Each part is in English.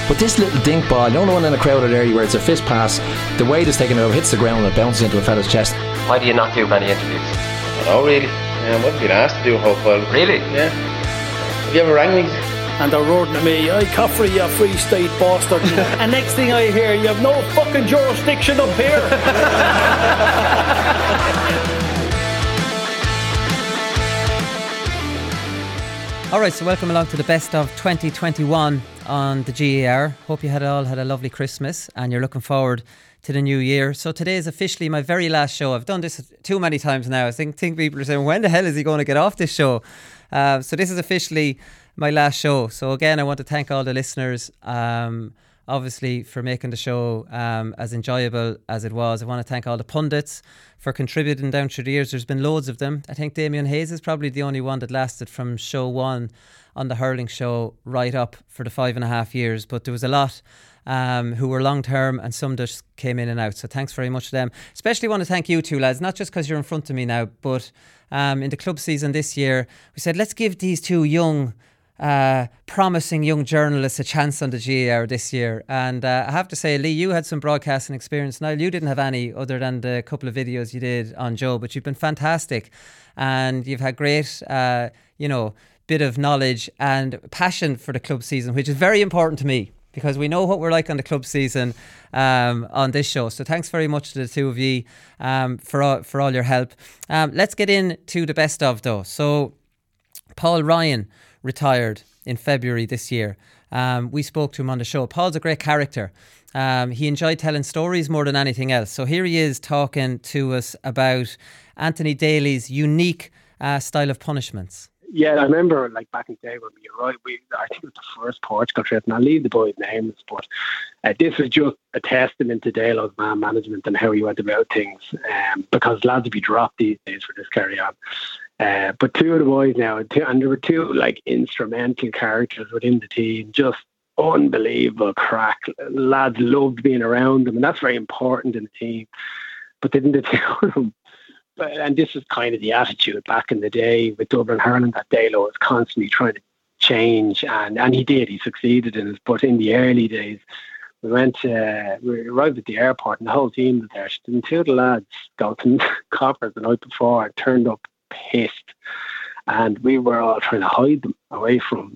But this little dink ball, you know the one in a crowded area where it's a fist pass, the weight is taken over, hits the ground and it bounces into a fella's chest. Why do you not do many interviews? Oh, really? I wasn't being asked to do a whole file. Really? Yeah. Have you ever rang me? And they're roaring at me, "I Caffrey, you free state bastard." And next thing I hear, "You have no fucking jurisdiction up here." Alright, so welcome along to the best of 2021 on the GAR. Hope you all had a lovely Christmas and you're looking forward to the new year. So today is officially my very last show. I've done this too many times now. I think people are saying, when the hell is he going to get off this show? So this is officially my last show. So again, I want to thank all the listeners, obviously, for making the show as enjoyable as it was. I want to thank all the pundits for contributing down through the years. There's been loads of them. I think Damien Hayes is probably the only one that lasted from show one on the hurling show right up for the 5.5 years. But there was a lot who were long term and some just came in and out. So thanks very much to them. Especially want to thank you two lads, not just because you're in front of me now, but in the club season this year, we said, let's give these two young promising young journalists a chance on the GAR this year. And I have to say, Lee, you had some broadcasting experience. Niall, you didn't have any other than the couple of videos you did on Joe, but you've been fantastic and you've had great bit of knowledge and passion for the club season, which is very important to me because we know what we're like on the club season on this show. So thanks very much to the two of you for all your help. Let's get into the best of though. So Paul Ryan retired in February this year. We spoke to him on the show. Paul's a great character. He enjoyed telling stories more than anything else. So here he is talking to us about Anthony Daly's unique style of punishments. Yeah, I remember back in the day when we arrived, I think it was the first Portugal trip, and I'll leave the boys' names, but this was just a testament to Dalo's man management and how he went about things, because lads would be dropped these days for this carry on. But two of the boys now, and there were two instrumental characters within the team, just unbelievable crack. Lads loved being around them, and that's very important in the team. But didn't the two of them? And this was kind of the attitude back in the day with Dublin Hurling, that Dalo was constantly trying to change, and he did. He succeeded in it. But in the early days, we arrived at the airport, and the whole team was there. And two of the lads got to Coppers the night before and turned up pissed, and we were all trying to hide them away from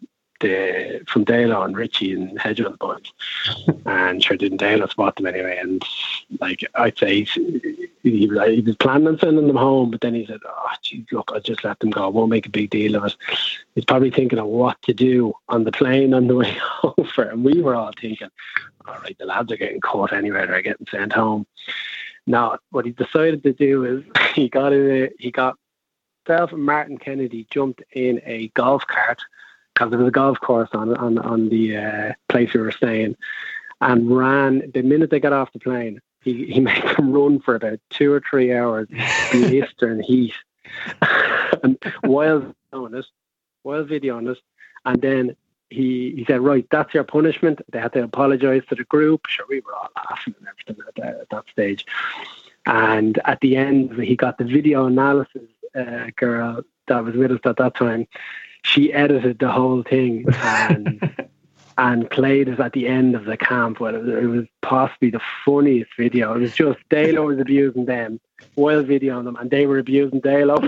Dalo and Richie and Hedgerow boys. And sure didn't Dalo spot them anyway. And I'd say he was planning on sending them home, but then he said, "Oh, geez, look, I'll just let them go. I won't make a big deal of it." He's probably thinking of what to do on the plane on the way over, and we were all thinking, "All right, the lads are getting caught anyway; they're getting sent home." Now, what he decided to do is he got himself and Martin Kennedy jumped in a golf cart, because there was a golf course on the place we were staying, and ran. The minute they got off the plane, he made them run for about 2 or 3 hours, blistering heat, and while videoing it, and then he said, "Right, that's your punishment." They had to apologise to the group. Sure, we were all laughing and everything at that stage. And at the end, he got the video analysis girl that was with us at that time. She edited the whole thing and played it at the end of the camp. Well, it was possibly the funniest video. It was just Dalo was abusing them while videoing them, and they were abusing Dalo.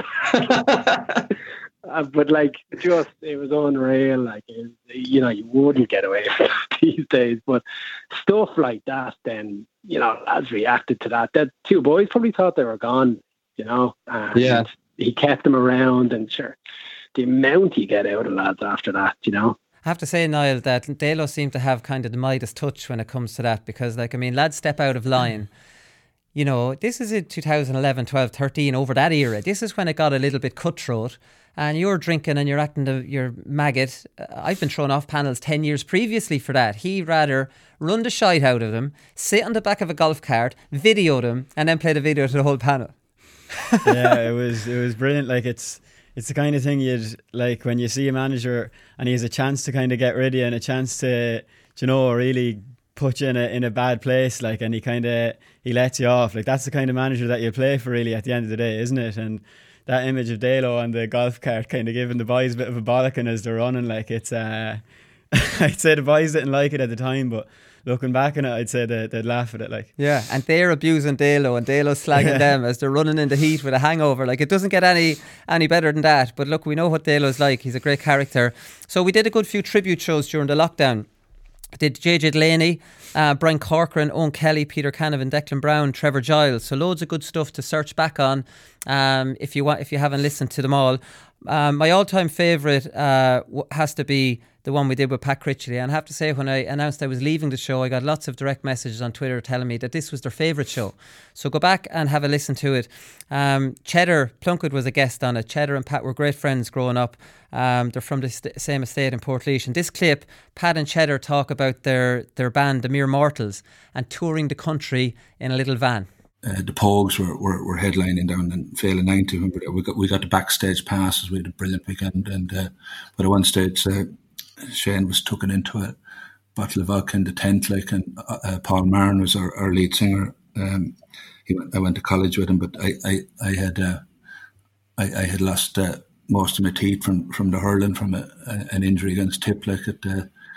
But it was unreal. You wouldn't get away with it these days. But stuff like that, then lads reacted to that. The two boys probably thought they were gone. And yeah, he kept them around, and sure, the amount you get out of lads after that, I have to say, Niall, that Dalo seemed to have kind of the Midas touch when it comes to that, because lads step out of line. This is in 2011, 12, 13, over that era. This is when it got a little bit cutthroat, and you're drinking and you're acting your maggot. I've been thrown off panels 10 years previously for that. He'd rather run the shite out of them, sit on the back of a golf cart, video them, and then play the video to the whole panel. Yeah, it was brilliant. It's the kind of thing you'd like when you see a manager and he has a chance to kind of get rid of you and a chance to, really put you in a bad place, and he lets you off. That's the kind of manager that you play for, really, at the end of the day, isn't it? And that image of Dalo on the golf cart kind of giving the boys a bit of a bollocking as they're running, I'd say the boys didn't like it at the time, but looking back on it, I'd say they'd laugh at it. Like, yeah, and they're abusing Dalo, and Dalo's slagging them as they're running in the heat with a hangover. Like, it doesn't get any better than that. But look, we know what Dalo's like. He's a great character. So we did a good few tribute shows during the lockdown. Did JJ Delaney, Brian Corcoran, Owen Kelly, Peter Canavan, Declan Brown, Trevor Giles. So loads of good stuff to search back on if you haven't listened to them all. My all-time favourite has to be the one we did with Pat Critchley. And I have to say, when I announced I was leaving the show, I got lots of direct messages on Twitter telling me that this was their favourite show. So go back and have a listen to it. Cheddar Plunkett was a guest on it. Cheddar and Pat were great friends growing up. They're from the same estate in Portlaoise. In this clip, Pat and Cheddar talk about their band, The Mere Mortals, and touring the country in a little van. The Pogues were headlining down in Féile 90. We got the backstage passes. We had a brilliant weekend, but at one stage Shane was tucking into a bottle of vodka in the tent, like, and Paul Martin was our lead singer. I went to college with him, but I had lost most of my teeth from the hurling from an injury against Tip, like it.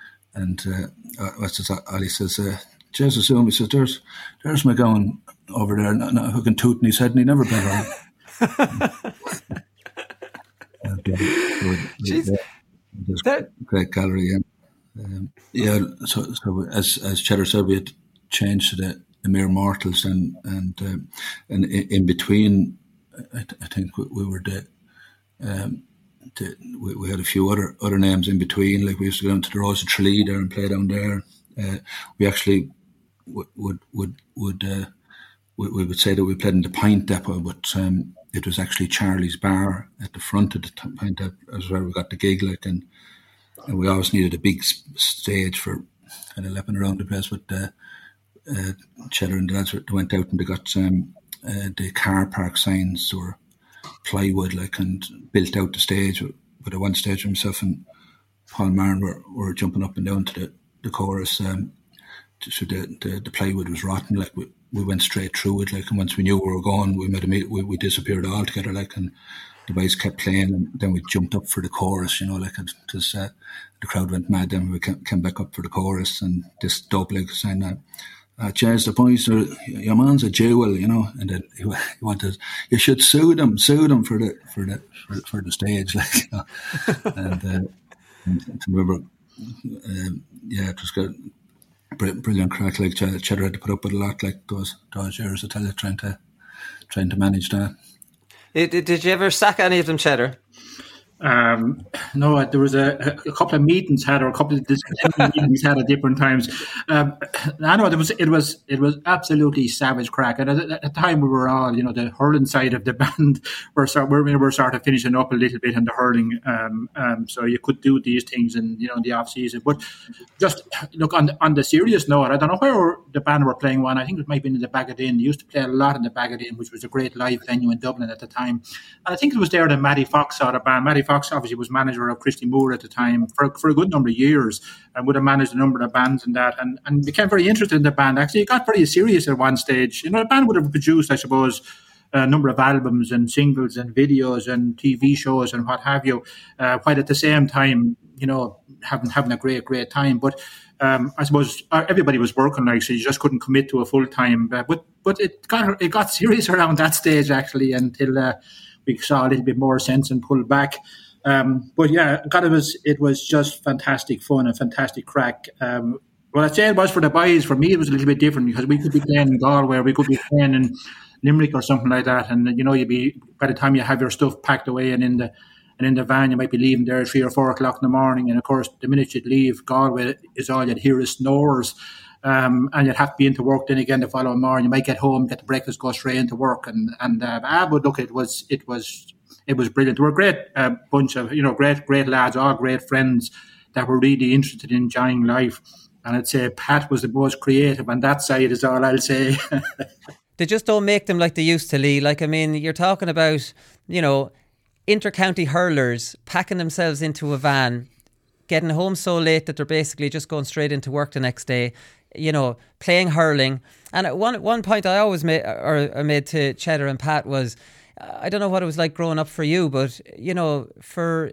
Ali says, Jesus, he says, there's my going over there, not hooking toot in his head, and he never bet on it. Great gallery, yeah. So as Cheddar said, we had changed to the Mere Mortals, and in between, I think we were we had a few other names in between. Like, we used to go down to the Rose of Tralee there and play down there. We actually would say that we played in the Pint Depot, but it was actually Charlie's Bar at the front of the Pint Depot. That was where we got the gig, like, and we always needed a big stage for kind of lapping around the place. But Cheddar and the lads went out and they got the car park signs or plywood, like, and built out the stage. But at one stage, myself and Paul Martin were jumping up and down to the chorus. So the plywood was rotten, like, we went straight through it, like, and once we knew we were going, we disappeared altogether, like, and the boys kept playing, and then we jumped up for the chorus, you know, like, because the crowd went mad. Then we came back up for the chorus, and this dope, like, saying, "Cheers, the boys, your man's a jewel," you know, and then he wanted, "You should sue them for the stage," like, you know. And I remember, it was good. Brilliant crack, like, Cheddar had to put up with a lot, like, those years, I tell you, trying to manage that. Did you ever sack any of them, Cheddar? No, there was a couple of meetings had, or a couple of meetings had at different times. I know it was absolutely savage crack, and at the time we were all, you know, the hurling side of the band were sort of finishing up a little bit in the hurling, so you could do these things in the off season. But just look on the serious note, I don't know where the band were playing one. I think it might have been in the Bagadin. They used to play a lot in the Bagadin, which was a great live venue in Dublin at the time. And I think it was there that Matty Fox saw the band. Matty Fox obviously was manager of Christy Moore at the time for a good number of years, and would have managed a number of bands and that, and became very interested in the band. Actually, it got very serious at one stage. You know, the band would have produced, I suppose, a number of albums and singles and videos and TV shows and what have you, while at the same time, you know, having a great time. But I suppose everybody was working, like, so you just couldn't commit to a full time. But it got serious around that stage, actually, until we saw a little bit more sense and pulled back. But yeah, God, it was just fantastic fun and fantastic crack. What I'd say it was for the boys. For me, it was a little bit different, because we could be playing in Galway, we could be playing in Limerick or something like that, and you know, you'd be, by the time you have your stuff packed away and in the van, you might be leaving there at 3 or 4 o'clock in the morning, and of course, the minute you'd leave Galway, is all you'd hear is snores. And you'd have to be into work then again the following morning. You might get home, get the breakfast, go straight into work, but look, it was brilliant. They were a great bunch of, you know, great lads, all great friends that were really interested in enjoying life. And I'd say Pat was the most creative on that side, is all I'll say. They just don't make them like they used to, Lee. Like, I mean, you're talking about, you know, inter-county hurlers packing themselves into a van, getting home so late that they're basically just going straight into work the next day, you know, playing hurling. And at one point I always made to Cheddar and Pat was, I don't know what it was like growing up for you, but, you know, for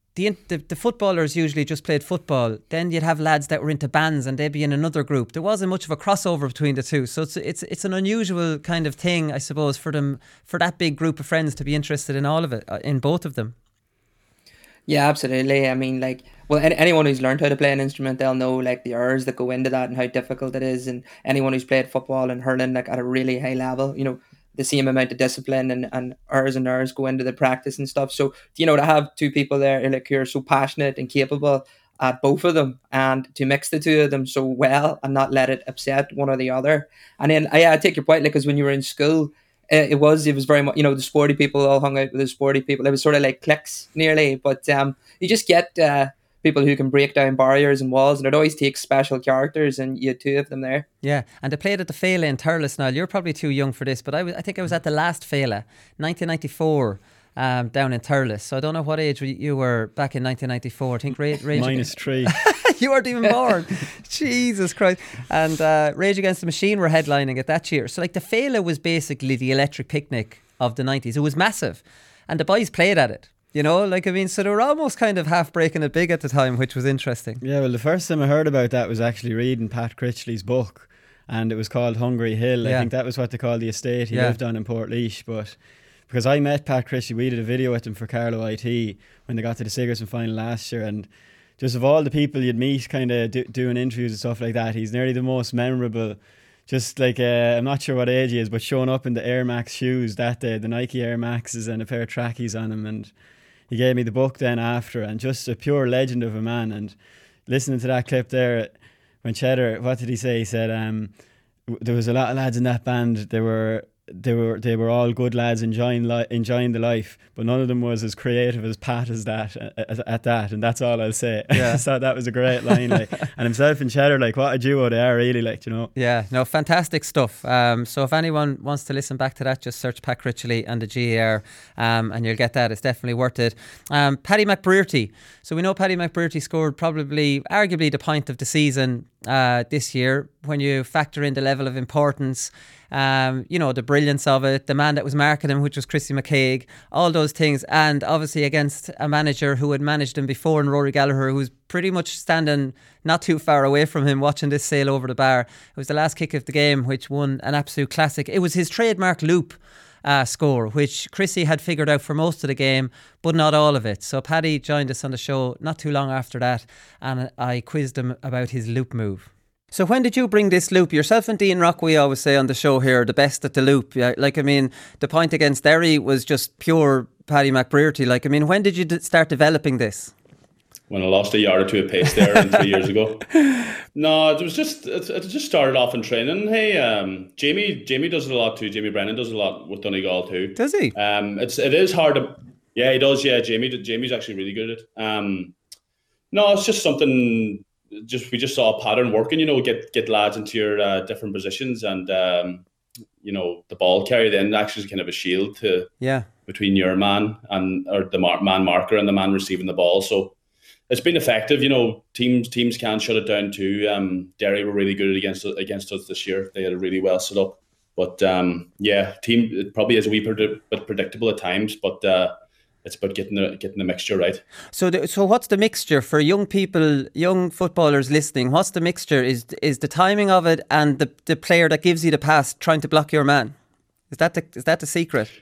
the footballers usually just played football. Then you'd have lads that were into bands and they'd be in another group. There wasn't much of a crossover between the two. So it's an unusual kind of thing, I suppose, for that big group of friends to be interested in all of it, in both of them. Yeah, absolutely. I mean, like, well, anyone who's learned how to play an instrument, they'll know like the hours that go into that and how difficult it is. And anyone who's played football and hurling like at a really high level, you know, the same amount of discipline and hours go into the practice and stuff. So, you know, to have two people there like who are so passionate and capable at both of them, and to mix the two of them so well and not let it upset one or the other. And then I take your point, like, because when you were in school, it was very much, you know, the sporty people all hung out with the sporty people. It was sort of like cliques nearly, but you just get people who can break down barriers and walls, and it always takes special characters, and you had two of them there. Yeah, and they played at the Féile in Thurles. Now, you're probably too young for this, but I think I was at the last Féile, 1994, down in Thurles. So I don't know what age you were back in 1994. I think Rage -3. You weren't even born. Jesus Christ. And Rage Against the Machine were headlining it that year. So like the Féile was basically the electric picnic of the 90s. It was massive. And the boys played at it. You know, like, I mean, so they were almost kind of half breaking it big at the time, which was interesting. Yeah, well, the first time I heard about that was actually reading Pat Critchley's book, and it was called Hungry Hill. I think that was what they called the estate he lived on in Portlaoise. But because I met Pat Critchley, we did a video with him for Carlow IT when they got to the Sigerson final last year, and just of all the people you'd meet kind of doing interviews and stuff like that, he's nearly the most memorable. Just like, I'm not sure what age he is, but showing up in the Air Max shoes that day, the Nike Air Maxes and a pair of trackies on him, and he gave me the book then after, and just a pure legend of a man. And listening to that clip there, when Cheddar, what did he say? He said there was a lot of lads in that band. They were all good lads enjoying the life, but none of them was as creative as Pat as that at that, and that's all I'll say. Yeah. So that was a great line, like, and himself and Cheddar, like, what a duo they are, really, like, you know. Yeah, no, fantastic stuff. So if anyone wants to listen back to that, just search Pat Critchley and the GAR, and you'll get that. It's definitely worth it. Paddy McBrearty. So we know Paddy McBrearty scored arguably the point of the season this year. When you factor in the level of importance, you know, the brilliance of it, the man that was marking him, which was Chrissy McCaig, all those things, and obviously against a manager who had managed him before, and Rory Gallagher, who's pretty much standing not too far away from him watching this sail over the bar. It was the last kick of the game, which won an absolute classic. It was his trademark loop score, which Chrissy had figured out for most of the game, but not all of it. So Paddy joined us on the show not too long after that, and I quizzed him about his loop move. So when did you bring this loop? Yourself and Dean Rock, we always say on the show here, the best at the loop. Yeah, like, I mean, the point against Derry was just pure Paddy McBrearty. Like, I mean, when did you start developing this? When I lost a yard or two of pace there 3 years ago. No, it just started off in training. Hey, Jamie does it a lot too. Jamie Brennan does it a lot with Donegal too. Does he? It is hard to. Yeah, he does. Yeah, Jamie's actually really good at it. No, it's just something. We just saw a pattern working. You know, get lads into your different positions, and you know, the ball carry then actually is kind of a shield to between your man or the man marker and the man receiving the ball. So it's been effective. You know, teams can shut it down too. Derry were really good against us this year. They had a really well set up, but team it probably is a wee bit predictable at times, but. It's about getting the mixture right. So what's the mixture for young people, young footballers listening? What's the mixture? Is the timing of it and the player that gives you the pass trying to block your man? Is that the secret?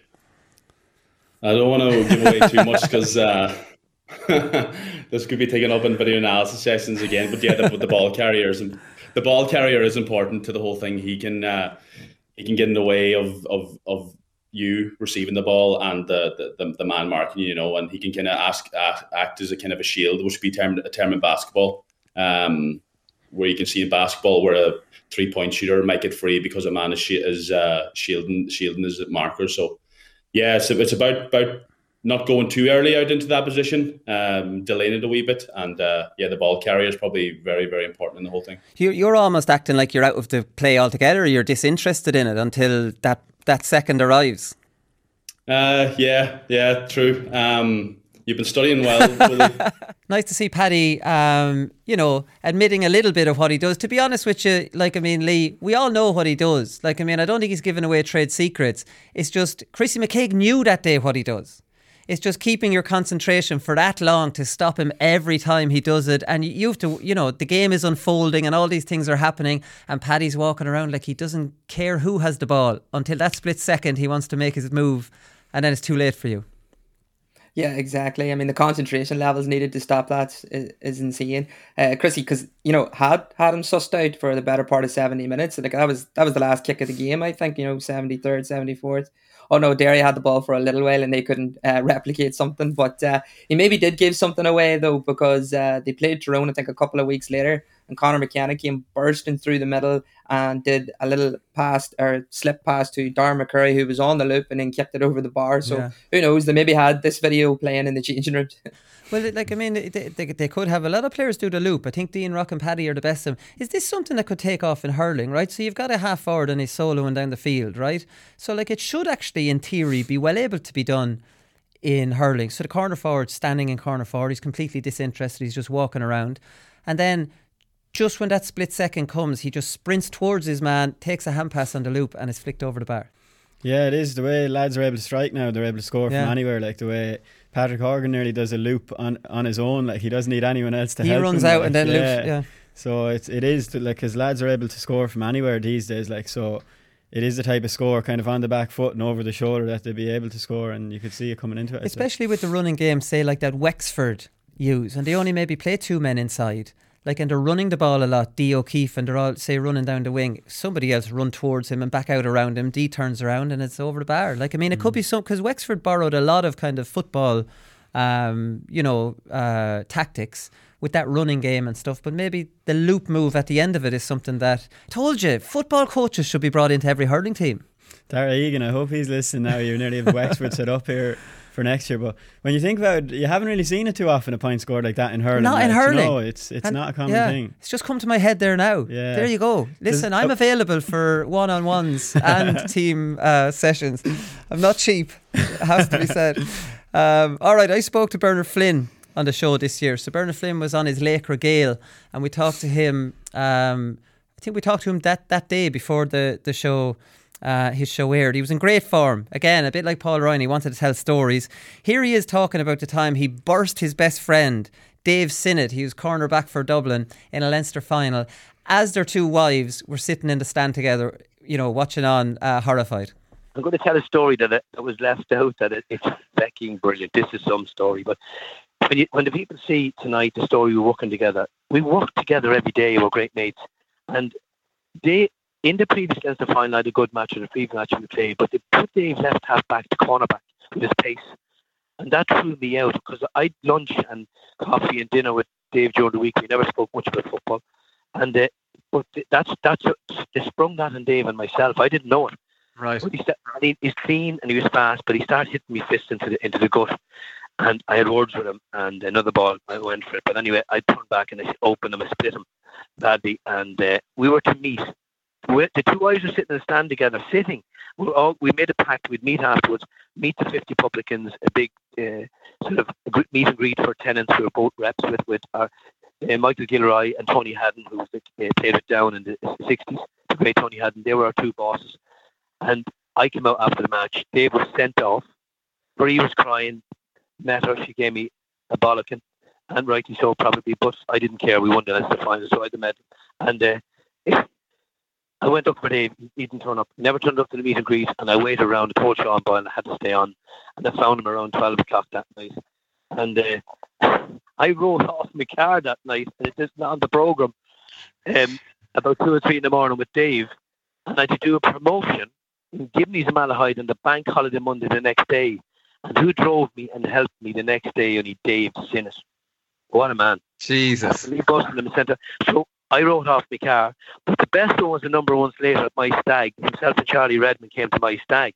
I don't want to give away too much because this could be taken up in video analysis sessions again. But yeah, the ball carrier is important to the whole thing. He can get in the way of you receiving the ball and the man marking, you know, and he can kind of act as a kind of a shield, which would be a term in basketball, where you can see in basketball where a 3-point shooter might get free because a man is shielding his marker. So yeah, so it's about not going too early out into that position, delaying it a wee bit, and the ball carrier is probably very, very important in the whole thing. You're almost acting like you're out of the play altogether. You're disinterested in it until that second arrives. Yeah, true. You've been studying well. Nice to see Paddy, admitting a little bit of what he does. To be honest with you, Lee, we all know what he does. I don't think he's giving away trade secrets. It's just Chrissy McCaig knew that day what he does. it's just keeping your concentration for that long to stop him every time he does it. And you have to, the game is unfolding and all these things are happening, and Paddy's walking around like he doesn't care who has the ball until that split second he wants to make his move, and then it's too late for you. Yeah, exactly. I mean, the concentration levels needed to stop that is insane. Chrissy, because, had him sussed out for the better part of 70 minutes. Like that was the last kick of the game, I think, 73rd, 74th. Oh no, Derry had the ball for a little while and they couldn't replicate something. But he maybe did give something away though, because they played Tyrone, I think, a couple of weeks later, and Conor McKenna came bursting through the middle and did a little pass or slip pass to Darren McCurry, who was on the loop, and then kicked it over the bar. So who knows? They maybe had this video playing in the changing room. Well, they could have a lot of players do the loop. I think Dean Rock and Paddy are the best of them. Is this something that could take off in hurling, right? So you've got a half forward and he's soloing down the field, right? So it should actually, in theory, be well able to be done in hurling. So the corner forward standing in corner forward, he's completely disinterested. He's just walking around, and then just when that split second comes, he just sprints towards his man, takes a hand pass on the loop, and it's flicked over the bar. Yeah, it is. The way lads are able to strike now, they're able to score from anywhere. Like the way Patrick Horgan nearly does a loop on his own. Like he doesn't need anyone else to help him. He runs out and then loops. Yeah. So it is because lads are able to score from anywhere these days. Like, so it is the type of score kind of on the back foot and over the shoulder that they'll be able to score, and you could see it coming into it. Especially with the running game, say like that Wexford use, and they only maybe play two men inside. And they're running the ball a lot, D. O'Keefe, and they're all, say, running down the wing. Somebody else run towards him and back out around him. D turns around and it's over the bar. It could be some, because Wexford borrowed a lot of kind of football, tactics with that running game and stuff. But maybe the loop move at the end of it is something that, told you, football coaches should be brought into every hurling team. Dara Egan, I hope he's listening now. You nearly have Wexford set up here for next year, but when you think about it, you haven't really seen it too often, a point scored like that in hurling. Not in hurling. No, it's not a common thing. It's just come to my head there now. Yeah. There you go. Listen, I'm available for one-on-ones and team sessions. I'm not cheap, it has to be said. All right, I spoke to Bernard Flynn on the show this year. So Bernard Flynn was on his Lake Regale, and we talked to him, I think we talked to him that day before the show. His show aired. He was in great form. Again, a bit like Paul Ryan, he wanted to tell stories. Here he is talking about the time he burst his best friend, Dave Sinnott. He was cornerback for Dublin in a Leinster final, as their two wives were sitting in the stand together, watching on, horrified. I'm going to tell a story that was left out, that it's fucking brilliant. This is some story, but when the people see tonight the story we're working together, we work together every day. We're great mates, and in the previous Leinster final, I had a good match in the previous match we played, but they put Dave left half back to cornerback with his pace, and that threw me out because I had lunch and coffee and dinner with Dave during the week. We never spoke much about football, and they sprung that on Dave and myself. I didn't know it. Right. But he's clean and he was fast, but he started hitting me fist into the gut, and I had words with him. And another ball, I went for it, but anyway, I turned back and I opened him, I split him badly, and we were to meet. The two guys were sitting in the stand together, sitting. We made a pact. We'd meet afterwards, meet the 50 publicans, a big sort of meet and greet for tenants who were both reps with our, Michael Gilroy and Tony Haddon, who played it down in the 60s. The great Tony Haddon. They were our two bosses. And I came out after the match. Dave was sent off. Marie was crying. Met her. She gave me a bollocking, and rightly so, probably. But I didn't care. We won the Leinster final, so I had the medal. And I went up for Dave. He didn't turn up. He never turned up to the meet and greet, and I waited around. I told Sean Boyle I had to stay on, and I found him around 12 o'clock that night. And I rode off my car that night, and it is not on the programme, about 2 or 3 in the morning with Dave, and I had to do a promotion in Gibney's Malahide on the bank holiday Monday the next day. And who drove me and helped me the next day? Only Dave Sinnott. What a man. Jesus. He busted in the centre. So I rode off my car, but the best one was the number ones later at my stag. Himself and Charlie Redmond came to my stag.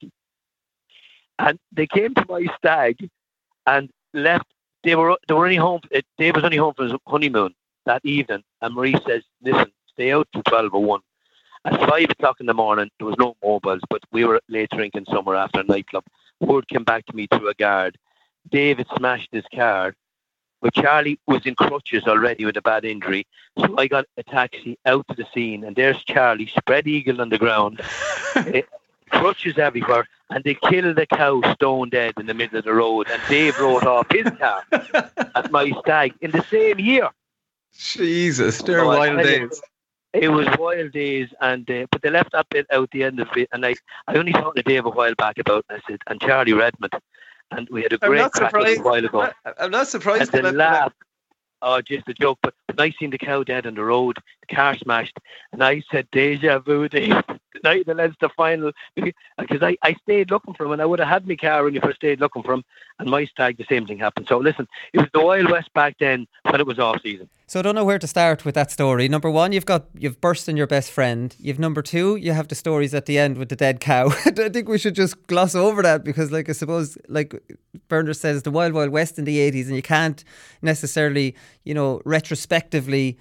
And they came to my stag and left. They were only home. Dave was only home for his honeymoon that evening. And Marie says, listen, stay out till 12:01. At 5 o'clock in the morning, there was no mobiles, but we were late drinking somewhere after a nightclub. Word came back to me through a guard. Dave had smashed his car, but Charlie was in crutches already with a bad injury. So I got a taxi out to the scene, and there's Charlie, spread eagle on the ground. crutches everywhere, and they killed the cow stone dead in the middle of the road, and Dave wrote off his car at my stag in the same year. Jesus, they're wild days. It was wild days, and but they left that bit out the end of it, and I only talked to Dave a while back about it, I said, and Charlie Redmond, and we had a great crack a while ago. I'm not surprised. And they laughed. Oh, just a joke. But I seen the cow dead on the road, the car smashed, and I said, deja vu, Dave. The night of the Leinster final, because I stayed looking for him, and I would have had my car when you first stayed looking for him, and my stag, the same thing happened. So listen, it was the Wild West back then when it was off season. So I don't know where to start with that story. Number one, you've burst in your best friend. You've number two, you have the stories at the end with the dead cow. I think we should just gloss over that because, like, I suppose, like Bernard says, the Wild Wild West in the 80s, and you can't necessarily, retrospectively,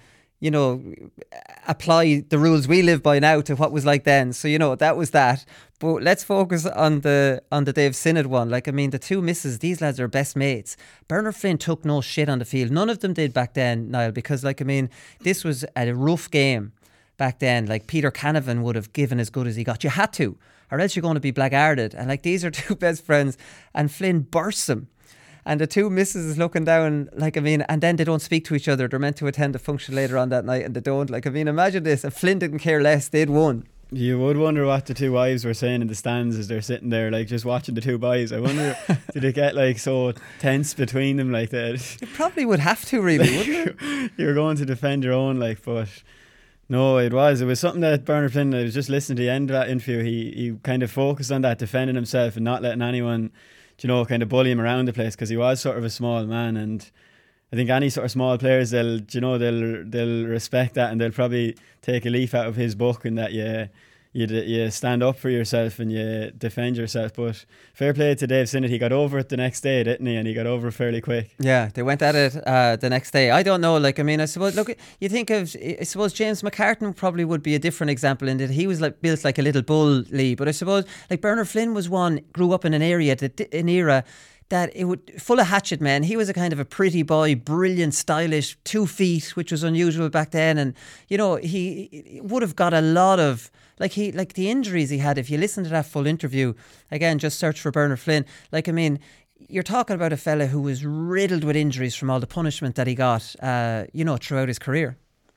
apply the rules we live by now to what was like then. So, that was that. But let's focus on the Dave Sinnott one. Like, I mean, the two misses, these lads are best mates. Bernard Flynn took no shit on the field. None of them did back then, Niall, because, like, I mean, this was a rough game back then. Like, Peter Canavan would have given as good as he got. You had to, or else you're going to be blackguarded. And, like, these are two best friends, and Flynn bursts them. And the two misses is looking down, like, I mean, and then they don't speak to each other. They're meant to attend a function later on that night, and they don't. Like, I mean, imagine this. If Flynn didn't care less, they'd won. You would wonder what the two wives were saying in the stands as they're sitting there, like, just watching the two boys. I wonder, did it get, like, so tense between them like that? You probably would have to, really, wouldn't you? You're going to defend your own, like, but no, it was something that Bernard Flynn, I was just listening to the end of that interview, he kind of focused on that, defending himself and not letting anyone, kind of bully him around the place, because he was sort of a small man, and I think any sort of small players, they'll respect that, and they'll probably take a leaf out of his book, and that you stand up for yourself and you defend yourself. But fair play to Dave Sinnott, he got over it the next day, didn't he? And he got over it fairly quick. Yeah, they went at it the next day. I don't know, like, I mean, I suppose, look, you think of, I suppose James McCartan probably would be a different example in that he was like built like a little bully, but I suppose like Bernard Flynn was one, grew up in an era that it would full of hatchet men. He was a kind of a pretty boy, brilliant, stylish, 2 feet, which was unusual back then, and he would have got a lot of like the injuries he had. If you listen to that full interview again, just search for Bernard Flynn. Like, I mean, you're talking about a fella who was riddled with injuries from all the punishment that he got, throughout his career.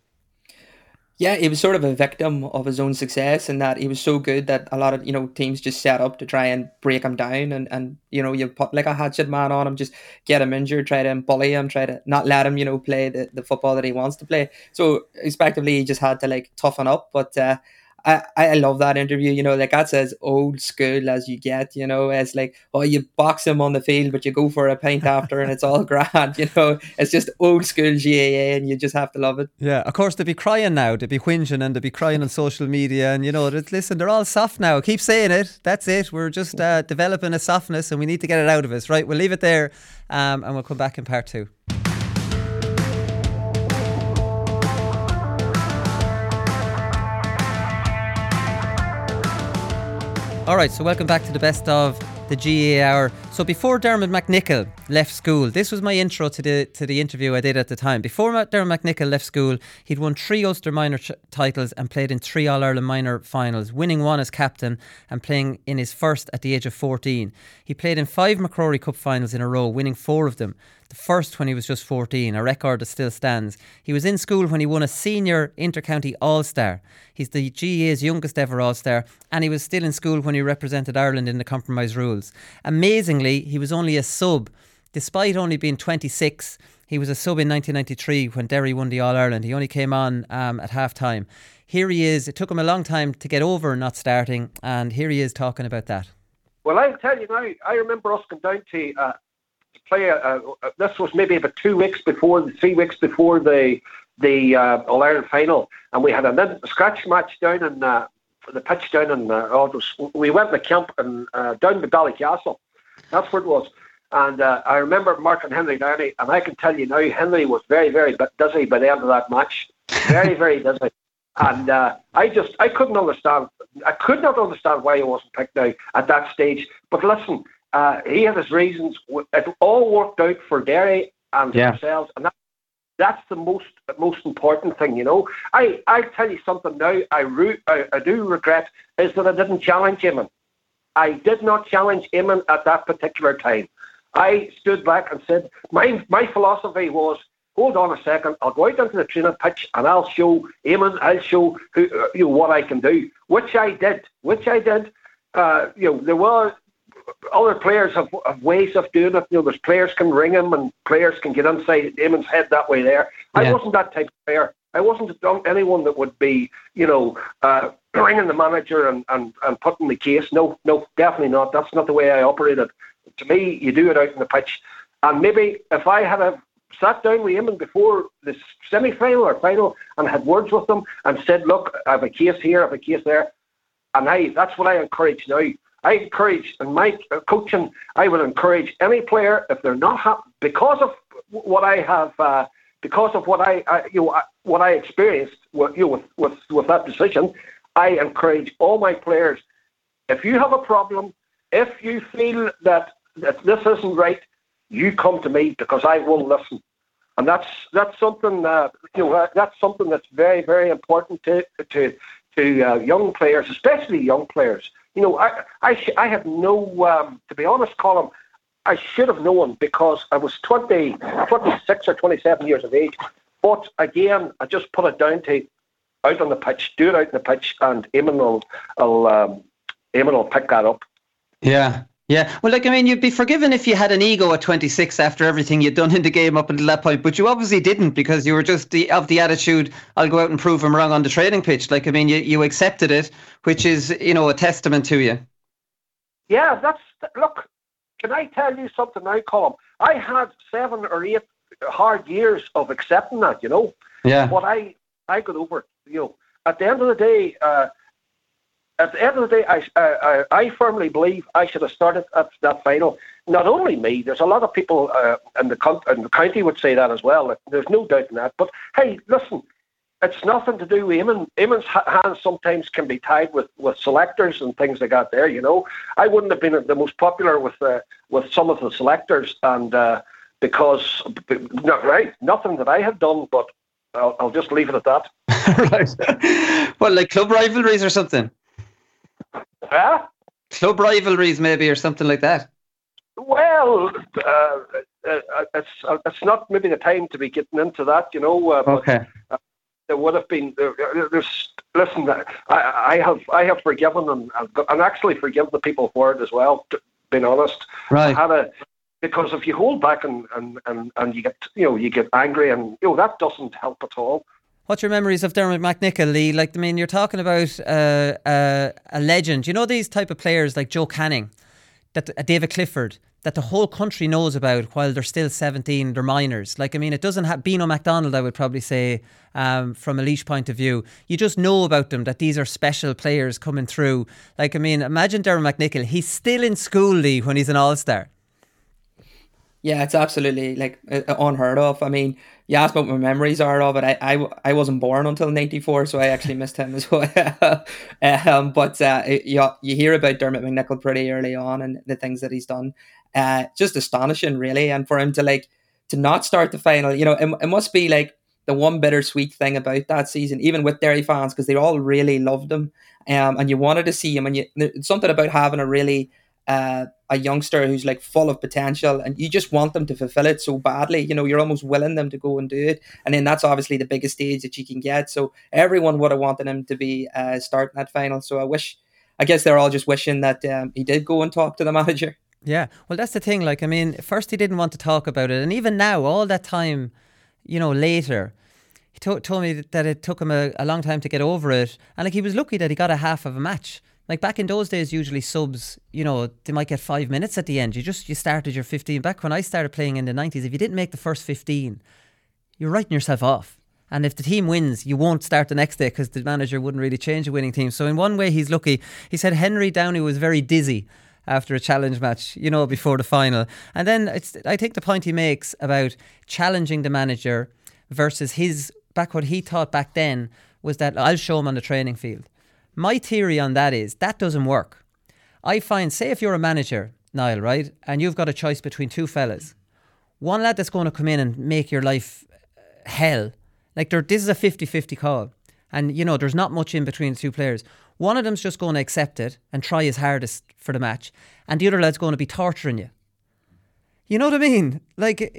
Yeah, he was sort of a victim of his own success, in that he was so good that a lot of, teams just set up to try and break him down, and you put like a hatchet man on him, just get him injured, try to bully him, try to not let him, play the football that he wants to play. So respectively, he just had to like toughen up. But I love that interview, like that's as old school as you get, it's like, oh, you box him on the field, but you go for a pint after and it's all grand, it's just old school GAA, and you just have to love it. Yeah, of course, they'd be crying now, they'd be whinging, and they'd be crying on social media, and listen, they're all soft now, keep saying it, that's it, we're just developing a softness and we need to get it out of us, right? We'll leave it there, and we'll come back in part 2. All right, so welcome back to the best of the GAA Hour. So before Dermot McNichol left school, this was my intro to the interview I did at the time. Before Dermot McNichol left school, he'd won 3 Ulster minor titles and played in 3 All-Ireland minor finals, winning 1 as captain and playing in his first at the age of 14. He played in 5 McCrory Cup finals in a row, winning 4 of them. The first when he was just 14, a record that still stands. He was in school when he won a senior inter-county All-Star. He's the GAA's youngest ever All-Star, and he was still in school when he represented Ireland in the compromise rules. Amazingly, he was only a sub. Despite only being 26, he was a sub in 1993 when Derry won the All-Ireland. He only came on at half-time. Here he is. It took him a long time to get over not starting, and here he is talking about that. Well, I'll tell you now, I remember us going down to play this was maybe about 3 weeks before the All-Ireland final, and we had a scratch match down in the pitch down in we went to camp and down to Ballycastle. That's where it was. And I remember Mark and Henry Downey, and I can tell you now, Henry was very, very busy by the end of that match. Very, very busy. And I couldn't understand. I could not understand why he wasn't picked now at that stage. But listen, he had his reasons. It all worked out for Derry and themselves, and that's the most important thing, I'll tell you something now. I do regret is that I didn't challenge him. I did not challenge Eamon at that particular time. I stood back and said, my philosophy was, hold on a second, I'll go out onto the training pitch and I'll show Eamon, I'll show what I can do, which I did. There were other players have ways of doing it. There's players can ring him and players can get inside Eamon's head that way there. Yeah. I wasn't that type of player. I wasn't anyone that would be, ringing the manager and putting the case. No, definitely not. That's not the way I operated. To me, you do it out in the pitch. And maybe if I had sat down with Eamon before the semi-final or final and had words with him and said, look, I have a case here, I have a case there. And that's what I encourage now. I encourage, in my coaching, I will encourage any player, if they're not happy, because of what I have, because of what I experienced with that decision, I encourage all my players, if you have a problem, if you feel that this isn't right, you come to me because I will listen. And that's something that's something that's very, very important to young players, especially young players. I have no, to be honest, Colin, I should have known because I was 26 or 27 years of age. But again, I just put it down to out on the pitch, do it out on the pitch, and Eamon will pick that up. Yeah. Well, you'd be forgiven if you had an ego at 26 after everything you'd done in the game up until that point, but you obviously didn't because you were just of the attitude, I'll go out and prove them wrong on the training pitch. You accepted it, which is, a testament to you. Yeah, look, can I tell you something now, Colin? I had 7 or 8 hard years of accepting that, Yeah. But I got over it, At the end of the day, I firmly believe I should have started at that final. Not only me, there's a lot of people in the county would say that as well. There's no doubt in that. But hey, listen, it's nothing to do with Eamon. Eamon's hands sometimes can be tied with selectors and things like that. There, I wouldn't have been the most popular with some of the selectors, and because nothing that I have done, but I'll just leave it at that. Right. Well, like club rivalries or something. Club rivalries maybe or something like that. Well, it's not maybe the time to be getting into that, okay. But, there would have been. Listen, I have forgiven and actually forgiven the people for it as well. Being honest, right? Because if you hold back and you get angry and that doesn't help at all. What's your memories of Dermot McNichol, Lee? You're talking about a legend. These type of players like Joe Canning, David Clifford, that the whole country knows about while they're still 17, they're minors. It doesn't have Beano MacDonald, I would probably say, from a Laois point of view. You just know about them, that these are special players coming through. Imagine Dermot McNichol, he's still in school, Lee, when he's an all-star. Yeah, it's absolutely unheard of. You asked what my memories are of it. I wasn't born until 94, so I actually missed him as well. But you hear about Dermot McNichol pretty early on and the things that he's done. Just astonishing, really. And for him to not start the final, it must be the one bittersweet thing about that season, even with Derry fans, because they all really loved him, and you wanted to see him. And it's something about having a really a youngster who's full of potential, and you just want them to fulfill it so badly. You're almost willing them to go and do it, and then that's obviously the biggest stage that you can get. So everyone would have wanted him to be starting that final. So I guess they're all just wishing that he did go and talk to the manager. Yeah, well, that's the thing. First he didn't want to talk about it, and even now, all that time, later, he told me that it took him a long time to get over it, and he was lucky that he got a half of a match. Back in those days, usually subs, they might get 5 minutes at the end. You started your 15. Back when I started playing in the 90s, if you didn't make the first 15, you're writing yourself off. And if the team wins, you won't start the next day because the manager wouldn't really change a winning team. So in one way, he's lucky. He said Henry Downey was very dizzy after a challenge match, before the final. And then I think the point he makes about challenging the manager versus what he thought back then was that I'll show him on the training field. My theory on that is that doesn't work. I find, say if you're a manager, Niall, right, and you've got a choice between two fellas, one lad that's going to come in and make your life hell, this is a 50-50 call, and, you know, there's not much in between the two players. One of them's just going to accept it and try his hardest for the match, and the other lad's going to be torturing you. You know what I mean? Like,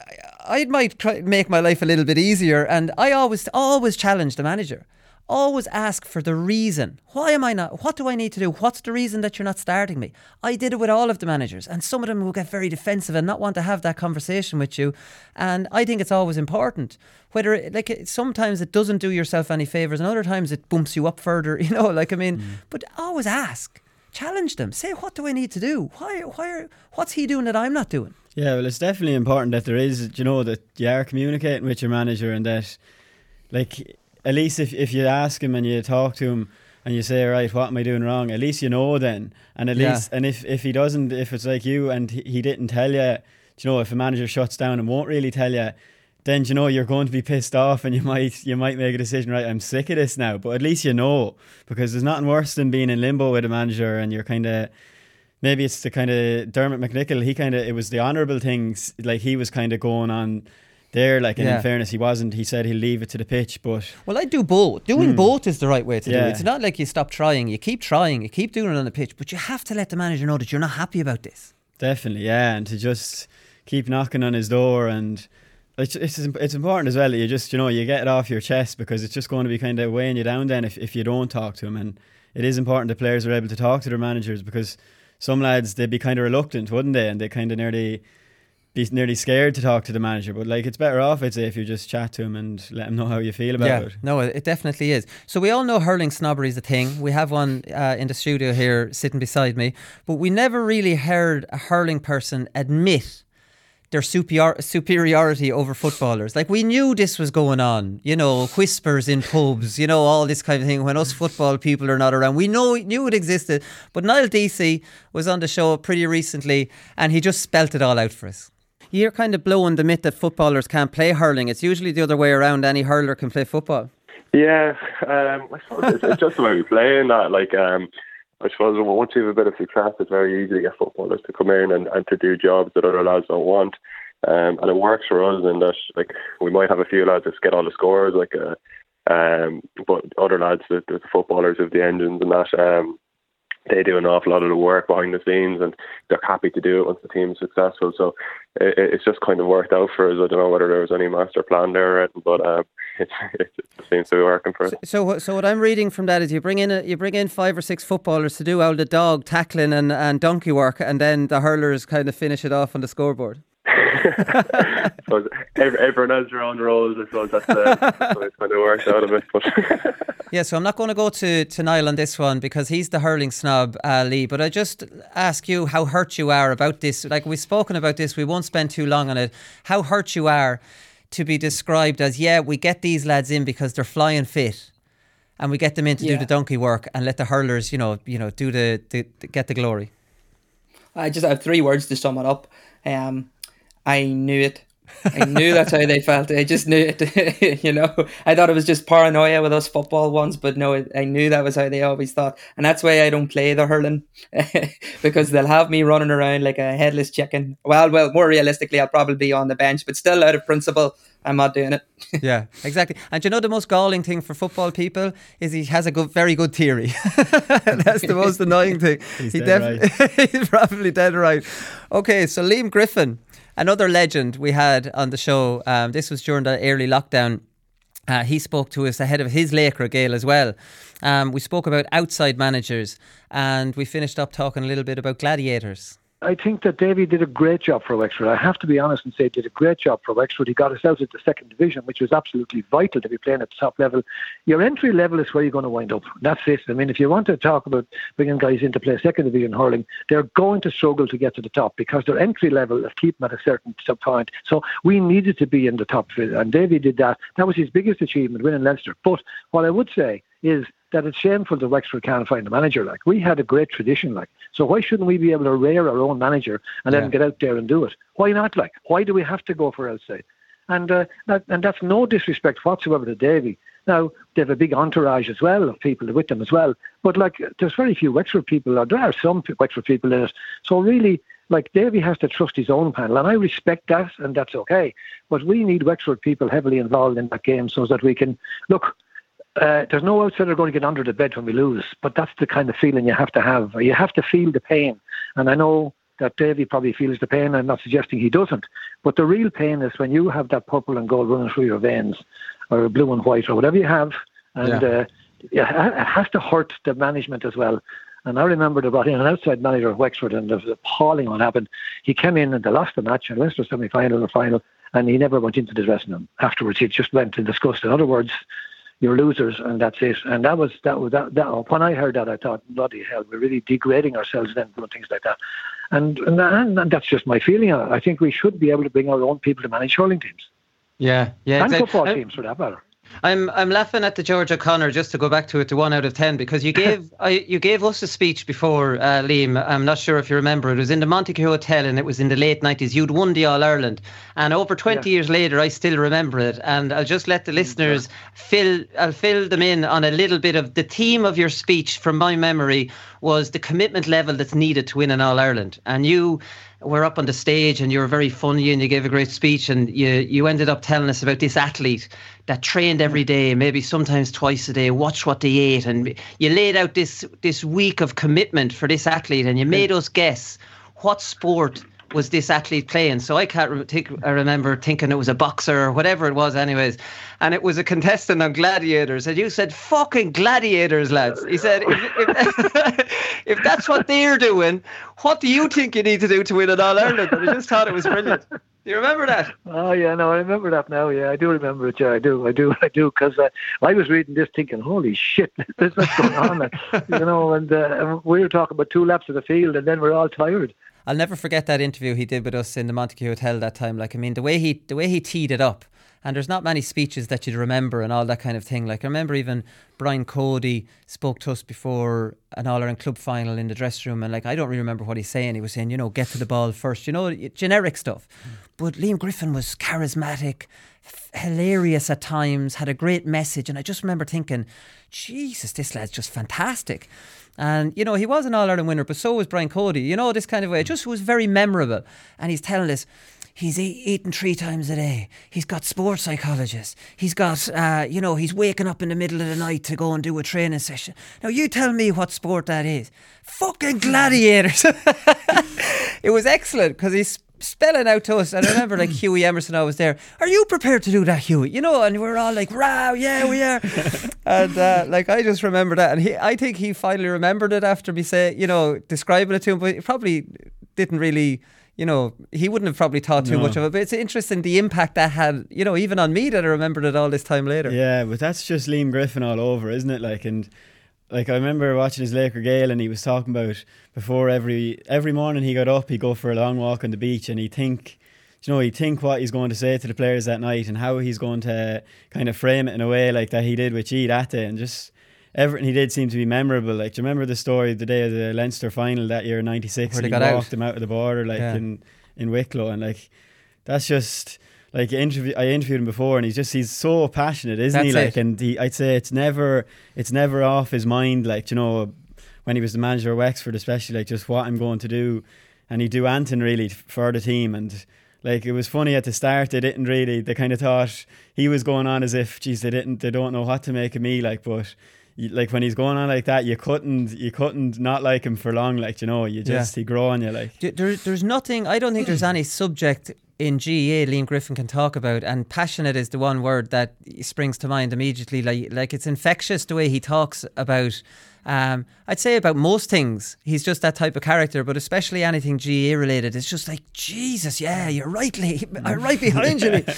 I might make my life a little bit easier, and I always challenge the manager. Always ask for the reason. Why am I not? What do I need to do? What's the reason that you're not starting me? I did it with all of the managers, and some of them will get very defensive and not want to have that conversation with you. And I think it's always important. Whether, like, sometimes it doesn't do yourself any favours, and other times it bumps you up further. You know, like, I mean, but always ask. Challenge them. Say, what do I need to do? What's he doing that I'm not doing? Yeah, well, it's definitely important that there is, you know, that you are communicating with your manager, and that, like, at least if you ask him and you talk to him and you say, right, what am I doing wrong? At least you know then. And at least, and if he doesn't, if it's like you and he didn't tell you, you know, if a manager shuts down and won't really tell you, then, you know, you're going to be pissed off, and you might make a decision, right, I'm sick of this now. But at least you know, because there's nothing worse than being in limbo with a manager, and you're kind of, maybe it's the kind of Dermot McNichol, it was the honourable things, like he was kind of going on there, like, and in fairness, he said he'll leave it to the pitch, but... Well, I do both. Doing both is the right way to do it. It's not like you stop trying, you keep trying, you keep doing it on the pitch, but you have to let the manager know that you're not happy about this. Definitely, yeah, and to just keep knocking on his door, and it's important as well that you just, you know, you get it off your chest, because it's just going to be kind of weighing you down then if you don't talk to him. And it is important that players are able to talk to their managers, because some lads, they'd be kind of reluctant, wouldn't they? And they kind of be nearly scared to talk to the manager. But, like, it's better off, I'd say, if you just chat to him and let him know how you feel about it. No, it definitely is. So we all know hurling snobbery is a thing. We have one in the studio here sitting beside me, but we never really heard a hurling person admit their superiority over footballers. Like, we knew this was going on, you know, whispers in pubs, you know, all this kind of thing when us football people are not around. We knew it existed. But Niall Deasy was on the show pretty recently, and he just spelt it all out for us. You're kind of blowing the myth that footballers can't play hurling. It's usually the other way around. Any hurler can play football. Yeah, I suppose it's just the way we play in that. Like, I suppose once you have a bit of success, it's very easy to get footballers to come in and to do jobs that other lads don't want. And it works for us in that, like, we might have a few lads that get all the scores, like, but other lads, the footballers with the engines and that, they do an awful lot of the work behind the scenes, and they're happy to do it once the team's successful. So it's just kind of worked out for us. I don't know whether there was any master plan there, but it seems to be working for us. So what I'm reading from that is you bring in 5 or 6 footballers to do all the dog tackling and donkey work, and then the hurlers kind of finish it off on the scoreboard. So everyone has their own roles. I suppose that's the it's kind of worked out of it. But yeah, so I'm not going to go to Niall on this one because he's the hurling snob, Lee. But I just ask you how hurt you are about this. Like, we've spoken about this, we won't spend too long on it. How hurt you are to be described as, we get these lads in because they're flying fit, and we get them in to do the donkey work and let the hurlers, do get the glory. I just have 3 words to sum it up. I knew it. I knew that's how they felt. I just knew it. You know, I thought it was just paranoia with us football ones, but no, I knew that was how they always thought. And that's why I don't play the hurling, because they'll have me running around like a headless chicken. Well, more realistically, I'll probably be on the bench, but still, out of principle, I'm not doing it. Yeah, exactly. And you know, the most galling thing for football people is he has a very good theory. That's the most annoying thing. He's probably dead right. Okay, so Liam Griffin, another legend we had on the show. This was during the early lockdown. He spoke to us ahead of his Laker Gale as well. We spoke about outside managers, and we finished up talking a little bit about gladiators. I think that Davy did a great job for Wexford. I have to be honest and say he did a great job for Wexford. He got us out of the second division, which was absolutely vital to be playing at the top level. Your entry level is where you're going to wind up. That's it. I mean, if you want to talk about bringing guys in to play second division hurling, they're going to struggle to get to the top because their entry level is keep them at a certain point. So we needed to be in the top, and Davy did that. That was his biggest achievement, winning Leinster. But what I would say is that it's shameful that Wexford can't find a manager. Like, we had a great tradition, like, so why shouldn't we be able to rear our own manager and let him get out there and do it? Why not? Like, why do we have to go for outside? And that's no disrespect whatsoever to Davy. Now, they have a big entourage as well of people with them as well. But, like, there's very few Wexford people, or there are some Wexford people in it. So really, like, Davy has to trust his own panel, and I respect that, and that's okay. But we need Wexford people heavily involved in that game so that we can, look, there's no outsider going to get under the bed when we lose, but that's the kind of feeling you have to have. You have to feel the pain. And I know that Davy probably feels the pain. I'm not suggesting he doesn't. But the real pain is when you have that purple and gold running through your veins, or blue and white, or whatever you have. And it has to hurt the management as well. And I remember they brought in an outside manager of Wexford, and it was appalling what happened. He came in and they lost the match, and went to semi-final or final, and he never went into the dressing room afterwards. He just went and discussed. In other words, you're losers, and that's it. And that was when I heard that, I thought, bloody hell, we're really degrading ourselves then doing things like that. And that's just my feeling. I think we should be able to bring our own people to manage hurling teams. Yeah, and football teams for that matter. I'm laughing at the George O'Connor, just to go back to it, to 1 out of 10, because you gave you gave us a speech before, Liam. I'm not sure if you remember. It was in the Montague Hotel, and it was in the late 90s. You'd won the All-Ireland, and over 20 years later, I still remember it. And I'll just let the listeners fill them in on a little bit of the theme of your speech. From my memory, was the commitment level that's needed to win an All-Ireland. And you were up on the stage, and you were very funny, and you gave a great speech, and you ended up telling us about this athlete that trained every day, maybe sometimes twice a day, watched what they ate, and you laid out this week of commitment for this athlete, and you made us guess what sport was this athlete playing. So I remember thinking it was a boxer or whatever it was anyways, and it was a contestant on Gladiators, and you said, fucking Gladiators, lads. He said, if that's what they're doing, what do you think you need to do to win an All-Ireland? And I just thought it was brilliant. Do you remember that? Oh, yeah, no, I remember that now. Yeah, I do remember it. Yeah, I do, because I was reading this thinking, holy shit, this is going on. And we were talking about 2 laps of the field, and then we're all tired. I'll never forget that interview he did with us in the Montague Hotel that time. Like, I mean, the way he teed it up, and there's not many speeches that you'd remember and all that kind of thing. Like, I remember even Brian Cody spoke to us before an All-Ireland club final in the dressing room, and like, I don't really remember what he's saying. He was saying, get to the ball first, generic stuff. But Liam Griffin was charismatic, hilarious at times, had a great message, and I just remember thinking, Jesus, this lad's just fantastic. And, he was an All-Ireland winner, but so was Brian Cody, this kind of way. It just was very memorable. And he's telling us, he's eating 3 times a day. He's got sports psychologists. He's got, he's waking up in the middle of the night to go and do a training session. Now, you tell me what sport that is. Fucking Gladiators. It was excellent because he's spelling out to us. And I remember like Hughie Emerson, I was there. Are you prepared to do that, Hughie? And we're all like, wow, yeah, we are. And I just remember that. And I think he finally remembered it after me describing it to him, but he probably didn't really, he wouldn't have probably thought too much of it. But it's interesting the impact that had, even on me, that I remembered it all this time later. Yeah, but that's just Liam Griffin all over, isn't it? Like I remember watching his Laker Gale, and he was talking about before every morning he got up, he'd go for a long walk on the beach, and he'd think what he's going to say to the players that night and how he's going to kind of frame it in a way like that he did with G that day, and just everything he did seemed to be memorable. Like, do you remember the story the day of the Leinster final that year in '96? Where they got walked him out of the border in Wicklow, and like that's just. Like I interviewed him before, and he's so passionate, isn't he? Like, and I'd say it's never off his mind. Like, when he was the manager of Wexford, especially, like just what I'm going to do, and he'd do anything really for the team. And like it was funny at the start, they kind of thought he was going on as if, geez, they don't know what to make of me. Like, but like when he's going on like that, you couldn't not like him for long. Like, he'd grow on you. Like, there's nothing. I don't think there's any subject in GAA Liam Griffin can talk about, and passionate is the one word that springs to mind immediately. Like it's infectious the way he talks about I'd say about most things he's just that type of character, but especially anything GAA related, it's just like, Jesus, yeah, you're right, Lee, I'm right behind you, Lee.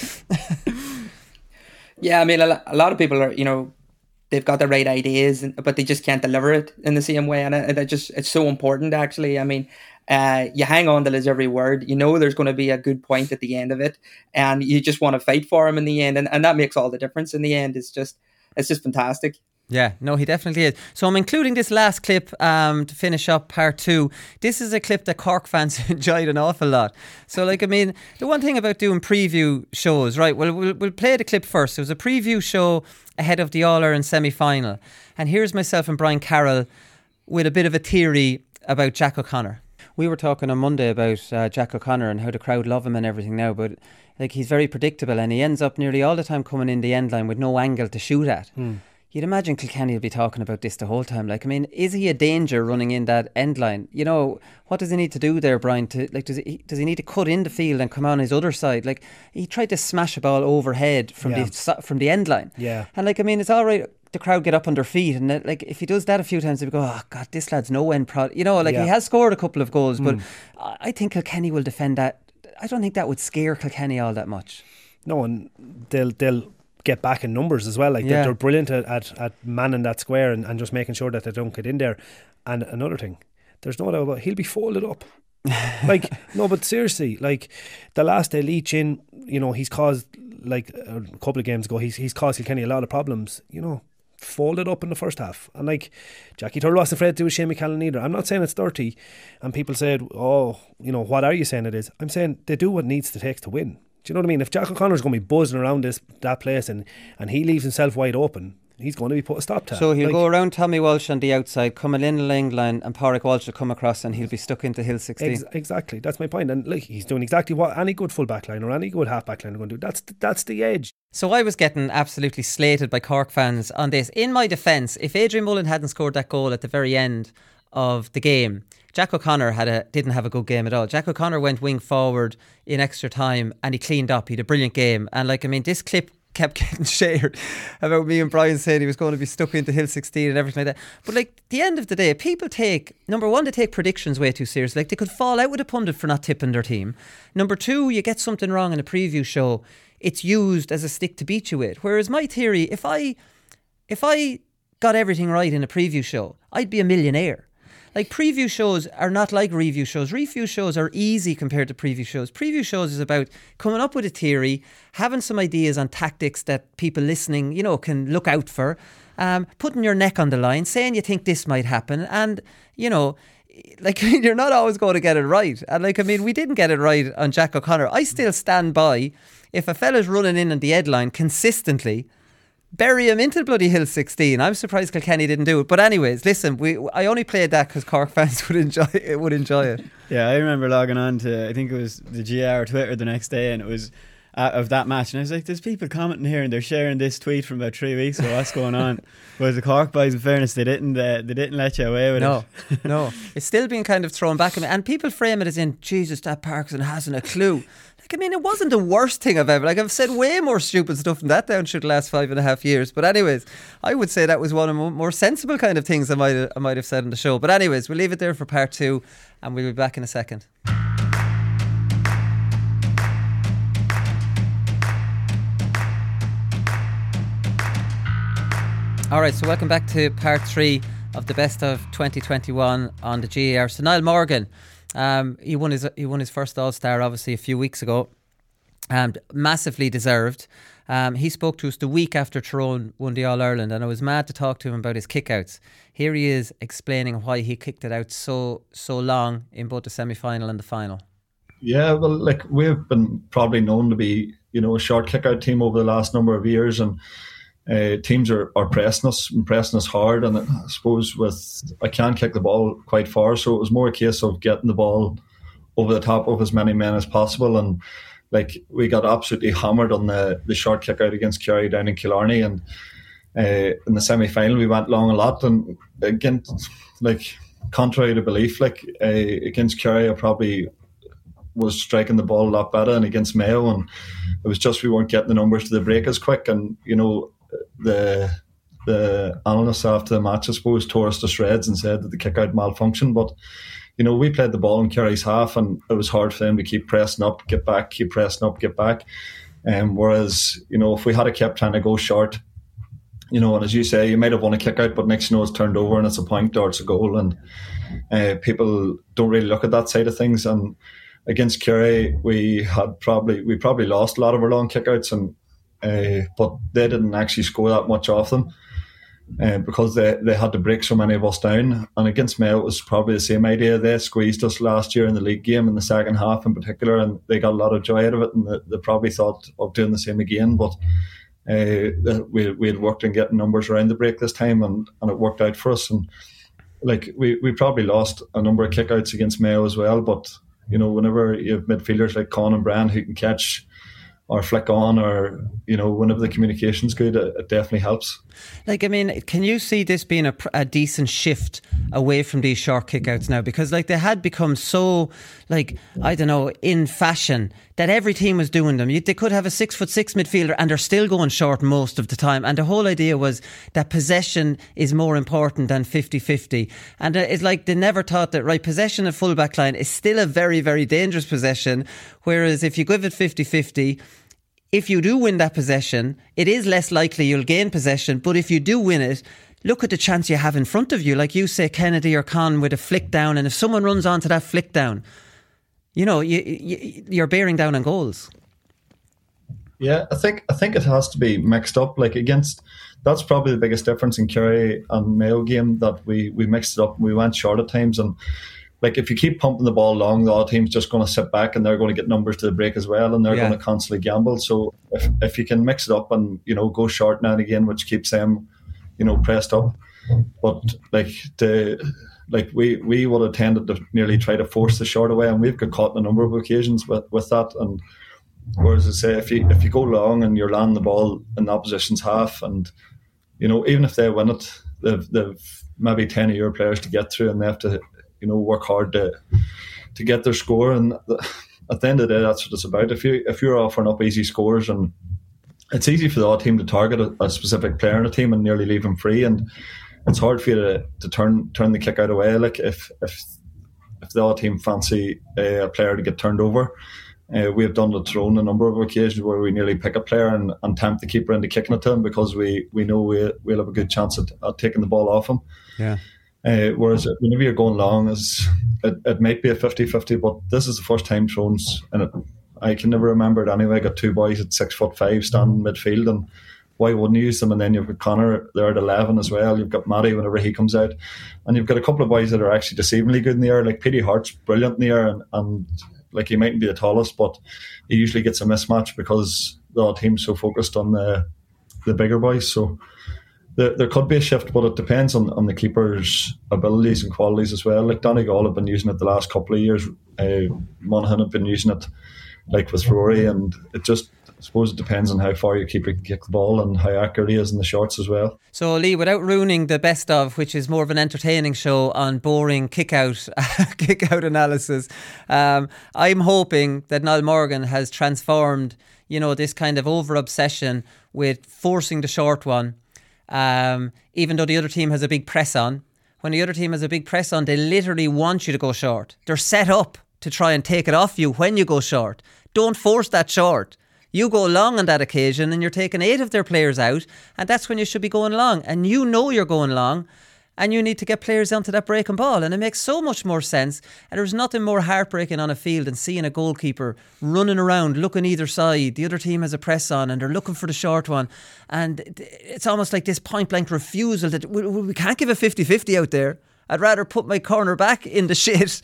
Yeah, I mean, a lot of people are, they've got the right ideas, but they just can't deliver it in the same way, and it's so important, actually. I mean, you hang on to his every word. There's going to be a good point at the end of it, and you just want to fight for him in the end, and that makes all the difference in the end. It's just fantastic. Yeah, no, he definitely is. So I'm including this last clip to finish up part 2. This is a clip that Cork fans enjoyed an awful lot. So, the one thing about doing preview shows, right? Well, we'll play the clip first. It was a preview show ahead of the All-Ireland semi-final, and here's myself and Brian Carroll with a bit of a theory about Jack O'Connor. We were talking on Monday about Jack O'Connor and how the crowd love him and everything now, but he's very predictable, and he ends up nearly all the time coming in the end line with no angle to shoot at. you'd imagine Kilkenny will be talking about this the whole time. Like, I mean, is he a danger running in that end line? You know, what does he need to do there, Brian? To like, does he need to cut in the field and come on his other side? Like, he tried to smash a ball overhead from the end line. Yeah. And like, I mean, it's all right. The crowd get up on their feet, and like, if he does that a few times, they go, "Oh God, this lad's no end proud." You know, like he has scored a couple of goals, but I think Kilkenny will defend that. I don't think that would scare Kilkenny all that much. No, and they'll get back in numbers as well. Like they're brilliant at manning that square and just making sure that they don't get in there. And another thing, there's no doubt about he'll be folded up. Like, no, but seriously, like the last day Leach in, you know, he's caused, like a couple of games ago, he's caused Kilkenny a lot of problems, you know, folded up in the first half. And like Jackie Turtle wasn't afraid to do with Shane McCallan either. I'm not saying it's dirty, and people said, oh, you know, what are you saying it is? I'm saying they do what needs to take to win. Do you know what I mean? If Jack O'Connor's going to be buzzing around that place and he leaves himself wide open, he's going to be put a stop to. So he'll go around Tommy Walsh on the outside, come in the lane line, and Pádraig Walsh will come across, and he'll be stuck into Hill 16. Exactly, that's my point. And like, he's doing exactly what any good full back line or any good half back line are going to do. That's the edge. So I was getting absolutely slated by Cork fans on this. In my defence, if Adrian Mullen hadn't scored that goal at the very end of the game, Jack O'Connor didn't have a good game at all. Jack O'Connor went wing forward in extra time and he cleaned up. He had a brilliant game. And like, I mean, this clip kept getting shared about me and Brian saying he was going to be stuck into Hill 16 and everything like that. But like, at the end of the day, people number one, they take predictions way too seriously. Like, they could fall out with a pundit for not tipping their team. Number two, you get something wrong in a preview show, it's used as a stick to beat you with. Whereas my theory, if I got everything right in a preview show, I'd be a millionaire. Like, preview shows are not like review shows. Review shows are easy compared to preview shows. Preview shows is about coming up with a theory, having some ideas on tactics that people listening, you know, can look out for, putting your neck on the line, saying you think this might happen, and, you know, like, you're not always going to get it right. And like, I mean, we didn't get it right on Jack O'Connor. I still stand by, if a fella's running in on the headline consistently, bury him into bloody Hill 16. I'm surprised Kilkenny didn't do it. But anyways, listen, I only played that because Cork fans would enjoy it. Yeah, I remember logging on to, I think it was the GR Twitter the next day, and it was of that match, and I was like, there's people commenting here and they're sharing this tweet from about 3 weeks ago. What's going on? But the Cork boys, in fairness, they didn't let you away with it. No, it's still being kind of thrown back at me, and people frame it as in, Jesus, that Parkinson hasn't a clue. Like, I mean, it wasn't the worst thing I've ever. Like, I've said way more stupid stuff than that down through the last 5.5 years. But anyways, I would say that was one of the more sensible kind of things I might have said on the show. But anyways, we'll leave it there for part 2, and we'll be back in a second. Alright, so welcome back to part 3 of the best of 2021 on the GAR. So Niall Morgan, he won his first All-Star obviously a few weeks ago, massively deserved. He spoke to us the week after Tyrone won the All-Ireland, and I was mad to talk to him about his kickouts. Here he is explaining why he kicked it out so long in both the semi-final and the final. Yeah, well, like, we've been probably known to be, you know, a short kick-out team over the last number of years, and teams are pressing us hard, and I suppose I can't kick the ball quite far, so it was more a case of getting the ball over the top of as many men as possible. And like, we got absolutely hammered on the short kick out against Kerry down in Killarney, and in the semi-final we went long a lot, and again, like, contrary to belief, like, against Kerry I probably was striking the ball a lot better than against Mayo, and it was just we weren't getting the numbers to the break as quick. And you know, the analysts after the match, I suppose, tore us to shreds and said that the kick out malfunctioned. But you know, we played the ball in Kerry's half, and it was hard for them to keep pressing up, get back, keep pressing up, get back. Whereas, you know, if we had kept trying to go short, you know, and as you say, you might have won a kick out, but next you know it's turned over and it's a point or it's a goal, and people don't really look at that side of things. And against Kerry, we probably lost a lot of our long kickouts, and but they didn't actually score that much off them because they had to break so many of us down. And against Mayo, it was probably the same idea. They squeezed us last year in the league game in the second half in particular, and they got a lot of joy out of it, and they probably thought of doing the same again. But we had worked on getting numbers around the break this time, and it worked out for us. And like, we probably lost a number of kickouts against Mayo as well, but you know, whenever you have midfielders like Con and Brand who can catch or flick on, or whenever the communication's good, it definitely helps. Like, I mean, can you see this being a decent shift away from these short kickouts now? Because like they had become so, like, I don't know, in fashion that every team was doing them. They could have a 6'6" midfielder and they're still going short most of the time. And the whole idea was that possession is more important than 50-50. And it's like they never thought that, right, possession at full back line is still a very, very dangerous possession. Whereas if you give it 50-50, if you do win that possession, it is less likely you'll gain possession. But if you do win it, look at the chance you have in front of you. Like you say, Kennedy or Con with a flick down. And if someone runs onto that flick down, you're bearing down on goals. Yeah, I think it has to be mixed up. Like that's probably the biggest difference in Kerry and Mayo game, that we mixed it up and we went short at times. And like if you keep pumping the ball long, the other team's just going to sit back and they're going to get numbers to the break as well, and they're going to constantly gamble. So if you can mix it up and go short now and again, which keeps them pressed up, but we would have tended to nearly try to force the short away, and we've got caught on a number of occasions with that. And whereas I say, if you go long and you're landing the ball in the opposition's half, and even if they win it, they've maybe 10 of your players to get through, and they have to work hard to get their score. And at the end of the day, that's what it's about. If you're offering up easy scores, and it's easy for the other team to target a specific player in a team and nearly leave him free, and it's hard for you to turn the kick out away. Like if the other team fancy a player to get turned over, we have done it on a number of occasions where we nearly pick a player and tempt the keeper into kicking it to him, because we know we'll have a good chance at taking the ball off him. Yeah. Whereas whenever you're going long, it might be a 50-50, but this is the first time Thrones, and I can never remember it anyway, got two boys at 6'5" standing midfield, and why wouldn't you use them? And then you've got Connor there at 11 as well. You've got Matty whenever he comes out, and you've got a couple of boys that are actually deceivingly good in the air. Like Petey Hart's brilliant in the air, and like he mightn't be the tallest, but he usually gets a mismatch because the team's so focused on the bigger boys. So there could be a shift, but it depends on the keeper's abilities and qualities as well. Like Donegal have been using it the last couple of years. Monaghan have been using it like with Rory, and it just, I suppose it depends on how far your keeper can kick the ball and how accurate he is in the shorts as well. So Lee, without ruining the best of, which is more of an entertaining show on boring kick-out analysis, I'm hoping that Niall Morgan has transformed, this kind of over-obsession with forcing the short one, even though the other team has a big press on. When the other team has a big press on, they literally want you to go short. They're set up to try and take it off you when you go short. Don't force that short. You go long on that occasion and you're taking 8 of their players out, and that's when you should be going long. And you're going long, and you need to get players onto that breaking ball. And it makes so much more sense. And there's nothing more heartbreaking on a field than seeing a goalkeeper running around, looking either side. The other team has a press on and they're looking for the short one. And it's almost like this point-blank refusal that we can't give a 50-50 out there. I'd rather put my corner back in the shit,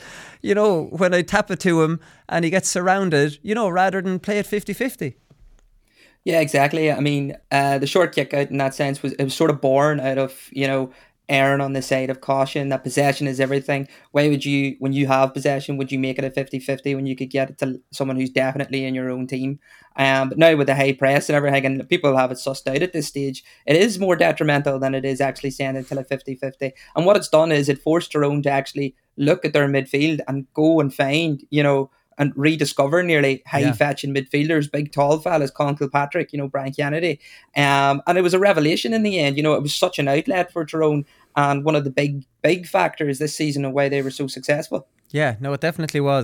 when I tap it to him and he gets surrounded, rather than play it 50-50. Yeah, exactly. I mean, the short kick out in that sense was sort of born out of, erring on the side of caution, that possession is everything. Why would you, when you have possession, would you make it a 50-50 when you could get it to someone who's definitely in your own team? But now with the high press and everything, and people have it sussed out at this stage, it is more detrimental than it is actually sending to a 50-50. And what it's done is it forced Tyrone to actually look at their midfield and go and find, and rediscover nearly high-fetching midfielders, big tall fellas, Con Kilpatrick, Brian Kennedy. And it was a revelation in the end. It was such an outlet for Tyrone, and one of the big factors this season of why they were so successful. Yeah, no, it definitely was.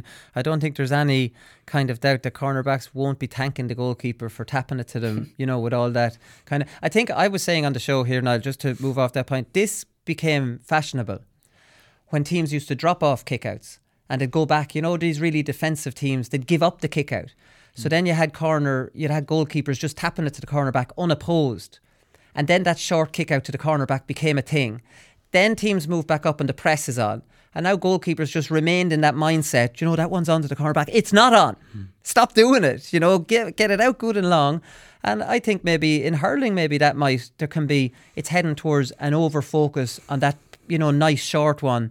I don't think there's any kind of doubt that cornerbacks won't be thanking the goalkeeper for tapping it to them, with all that kind of... I think I was saying on the show here, Niall, just to move off that point, this became fashionable when teams used to drop off kickouts and they'd go back, these really defensive teams, they'd give up the kick out. So then you had goalkeepers just tapping it to the cornerback unopposed. And then that short kick out to the cornerback became a thing. Then teams moved back up and the press is on. And now goalkeepers just remained in that mindset, that one's on to the cornerback. It's not on. Stop doing it. Get it out good and long. And I think maybe in hurling, it's heading towards an over focus on that, nice short one,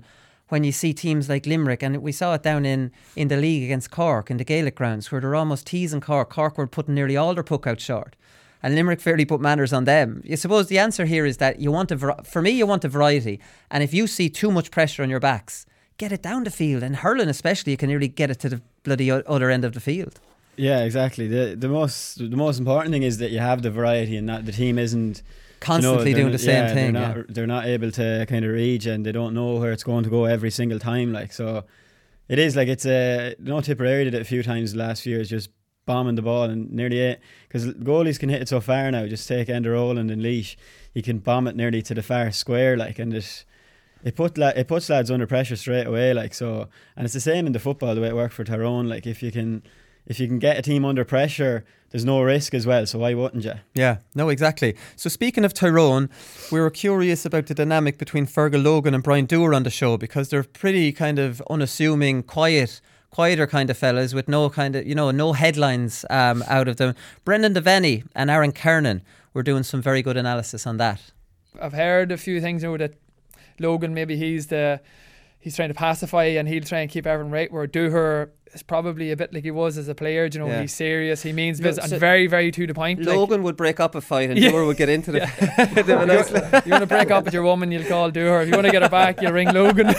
when you see teams like Limerick, and we saw it down in the league against Cork in the Gaelic grounds, where they're almost teasing Cork. Cork were putting nearly all their puck out short, and Limerick fairly put manners on them. I suppose the answer here is that you want for me, you want a variety, and if you see too much pressure on your backs, get it down the field. And hurling especially, you can nearly get it to the bloody other end of the field. Yeah, exactly. The most important thing is that you have the variety, and that the team isn't constantly doing the same thing. They're not able to kind of reach, and they don't know where it's going to go every single time. Like, so it is like, it's Tipperary did it a few times the last few years, just bombing the ball, and nearly it, because goalies can hit it so far now. Just take Enda Rowland and Laois, you can bomb it nearly to the far square, like, and it puts lads under pressure straight away, like. So, and it's the same in the football, the way it worked for Tyrone. Like, if you can get a team under pressure, there's no risk as well, so why wouldn't you? Yeah, no, exactly. So speaking of Tyrone, we were curious about the dynamic between Fergal Logan and Brian Dooher on the show, because they're pretty kind of unassuming, quieter kind of fellas with no kind of, no headlines out of them. Brendan Devaney and Aaron Kernan were doing some very good analysis on that. I've heard a few things that Logan, maybe he's trying to pacify and he'll try and keep everyone right, where Dooher is probably a bit like he was as a player. He's serious, he means business, and very, very to the point. Logan would break up a fight and Dooher would get into the you want to break up with your woman, you'll call Dooher. If you want to get her back, you ring Logan.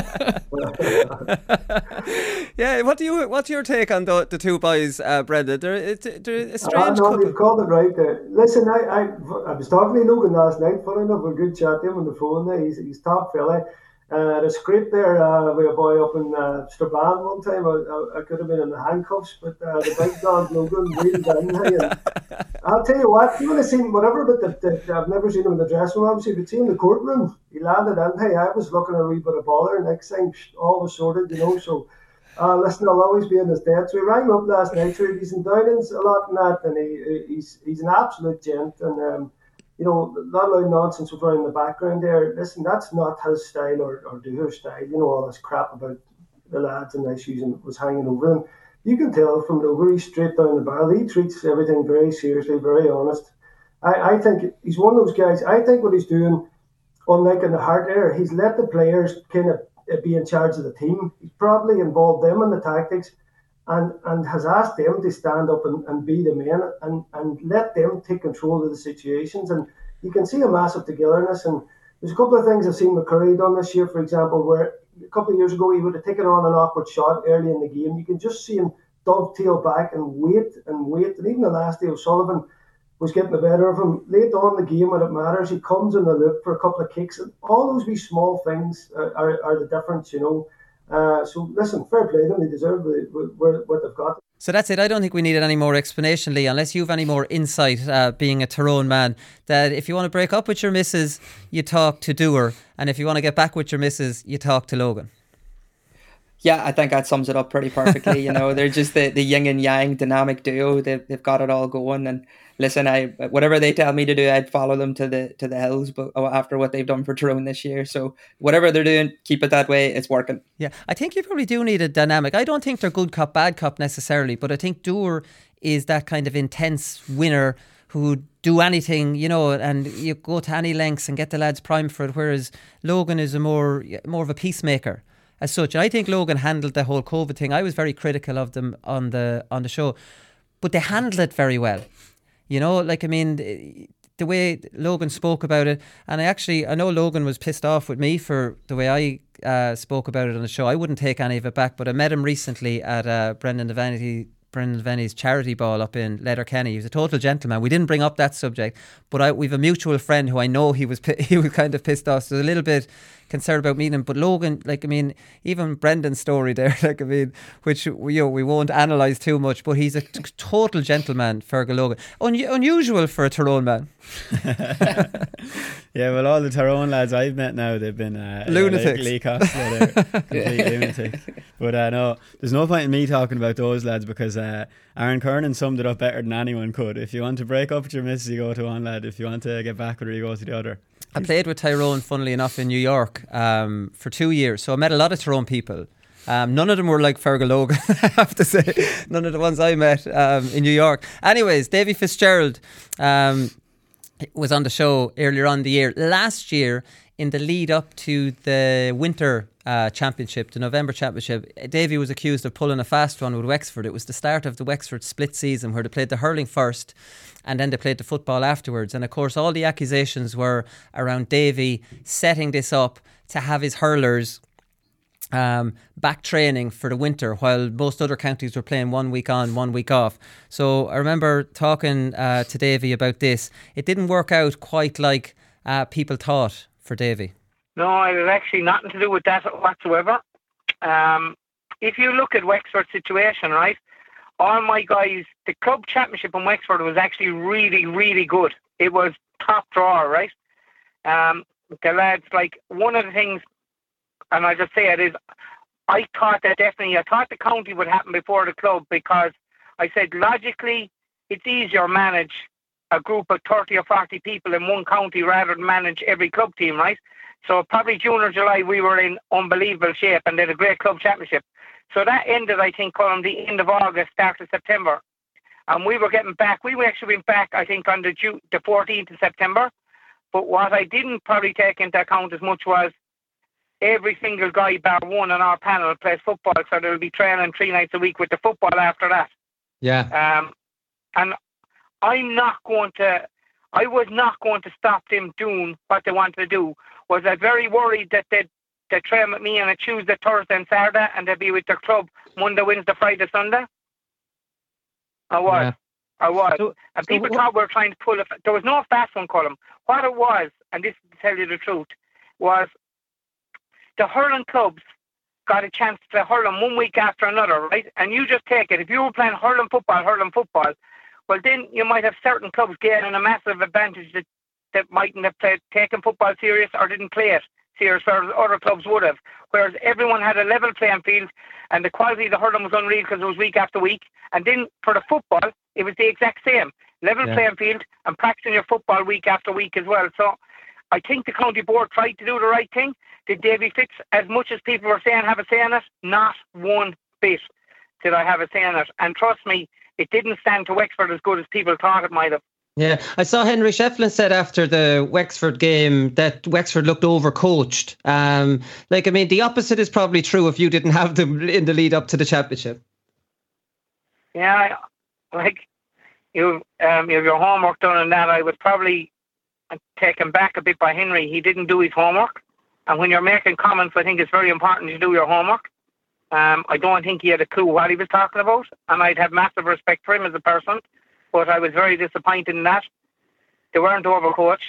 Yeah, what's your take on the two boys, Brendan? They're a strange no, couple. You've called it right there. Listen, I was talking to Logan last night, funny enough, a good chat to him on the phone there. He's top fella. The script there with a boy up in Strabane one time, I could have been in the handcuffs, but the big dog Logan wheeled down. And I'll tell you what, you would have seen whatever, but I've never seen him in the dressing room, obviously, but see in the courtroom, he landed in. Hey, I was looking at a wee bit of bother, next thing, all was sorted, so listen, I'll always be in his debt. So he rang up last night, so he's in Downings a lot in that, and he's an absolute gent, and not a lot of nonsense over in the background there. Listen, that's not his style or Dooher's style. All this crap about the lads and issues and was hanging over them. You can tell from Logan, he's straight down the barrel. He treats everything very seriously, very honest. I think he's one of those guys. I think what he's doing, unlike in the Hart era, he's let the players kind of be in charge of the team. He's probably involved them in the tactics and has asked them to stand up and be the men and let them take control of the situations. And you can see a massive togetherness. And there's a couple of things I've seen McCurry done this year, for example, where a couple of years ago he would have taken on an awkward shot early in the game. You can just see him dovetail back and wait. And even the last day, O'Sullivan was getting the better of him. Late on the game, when it matters, he comes in the loop for a couple of kicks. And all those wee small things are the difference, So listen, fair play to them. They deserve what they've got. So that's it. I don't think we needed any more explanation, Lee, unless you have any more insight, being a Tyrone man, that if you want to break up with your missus, you talk to Dooher, and if you want to get back with your missus, you talk to Logan. Yeah, I think that sums it up pretty perfectly. They're just the yin and yang dynamic duo. They've got it all going. And listen, whatever they tell me to do, I'd follow them to the hills. But after what they've done for Tyrone this year, so whatever they're doing, keep it that way. It's working. Yeah, I think you probably do need a dynamic. I don't think they're good cop, bad cop necessarily, but I think Dooher is that kind of intense winner who do anything, and you go to any lengths and get the lads primed for it. Whereas Logan is a more of a peacemaker as such. And I think Logan handled the whole COVID thing. I was very critical of them on the show, but they handled it very well. The way Logan spoke about it, and I know Logan was pissed off with me for the way I spoke about it on the show. I wouldn't take any of it back, but I met him recently at Brendan Devaney's charity ball up in Letterkenny. He was a total gentleman. We didn't bring up that subject, but we've a mutual friend who I know he was kind of pissed off. So a little bit concerned about meeting him. But Logan, even Brendan's story there, which we won't analyse too much, but he's a total gentleman, Fergal Logan. Unusual for a Tyrone man. Yeah, well, all the Tyrone lads I've met now, they've been lunatics. Lee Costello, complete lunatics. But no, there's no point in me talking about those lads because Aaron Kernan summed it up better than anyone could. If you want to break up with your missus, you go to one lad. If you want to get back with her, you go to the other. I played with Tyrone, funnily enough, in New York for 2 years. So I met a lot of Tyrone people. None of them were like Fergal Logan, I have to say. None of the ones I met in New York. Anyways, Davy Fitzgerald was on the show earlier on in the year. Last year, in the lead up to the winter championship, the November championship, Davy was accused of pulling a fast one with Wexford. It was the start of the Wexford split season where they played the hurling first and then they played the football afterwards. And of course, all the accusations were around Davy setting this up to have his hurlers back training for the winter while most other counties were playing 1 week on, 1 week off. So I remember talking to Davy about this. It didn't work out quite like people thought for Davy. No, it had actually nothing to do with that whatsoever. If you look at Wexford's situation, right, all my guys, the club championship in Wexford was actually really, really good. It was top drawer, right? The lads, like, one of the things, and I just say it is, I thought the county would happen before the club, because I said logically it's easier to manage a group of 30 or 40 people in one county rather than manage every club team, right? So probably June or July we were in unbelievable shape and did a great club championship. So that ended, I think, on the end of August, start of September. And we were getting back. We actually went back, I think, on the 14th of September. But what I didn't probably take into account as much was every single guy bar one on our panel plays football, so they'll be training 3 nights a week with the football after that. Yeah. And I was not going to stop them doing what they wanted to do. Was I very worried that they'd train with me on a Tuesday, Thursday and Saturday, and they'd be with their club Monday, Wednesday, Friday, Sunday? I was. And people thought we were trying to pull there was no fast one column. What it was, and this is to tell you the truth, was the hurling clubs got a chance to play hurling 1 week after another, right? And you just take it. If you were playing hurling football, well, then you might have certain clubs gaining a massive advantage that mightn't have taken football serious or didn't play it serious, whereas other clubs would have. Whereas everyone had a level playing field and the quality of the hurling was unreal because it was week after week. And then for the football, it was the exact same. Level playing field and practicing your football week after week as well. So I think the county board tried to do the right thing. Did Davy Fitz, as much as people were saying, have a say in it? Not one bit did I have a say in it. And trust me, it didn't stand to Wexford as good as people thought it might have. Yeah, I saw Henry Shefflin said after the Wexford game that Wexford looked overcoached. The opposite is probably true if you didn't have them in the lead up to the championship. Yeah, you have your homework done on that. I was probably taken back a bit by Henry. He didn't do his homework. And when you're making comments, I think it's very important to do your homework. I don't think he had a clue what he was talking about, and I'd have massive respect for him as a person, but I was very disappointed in that. They weren't overcoached.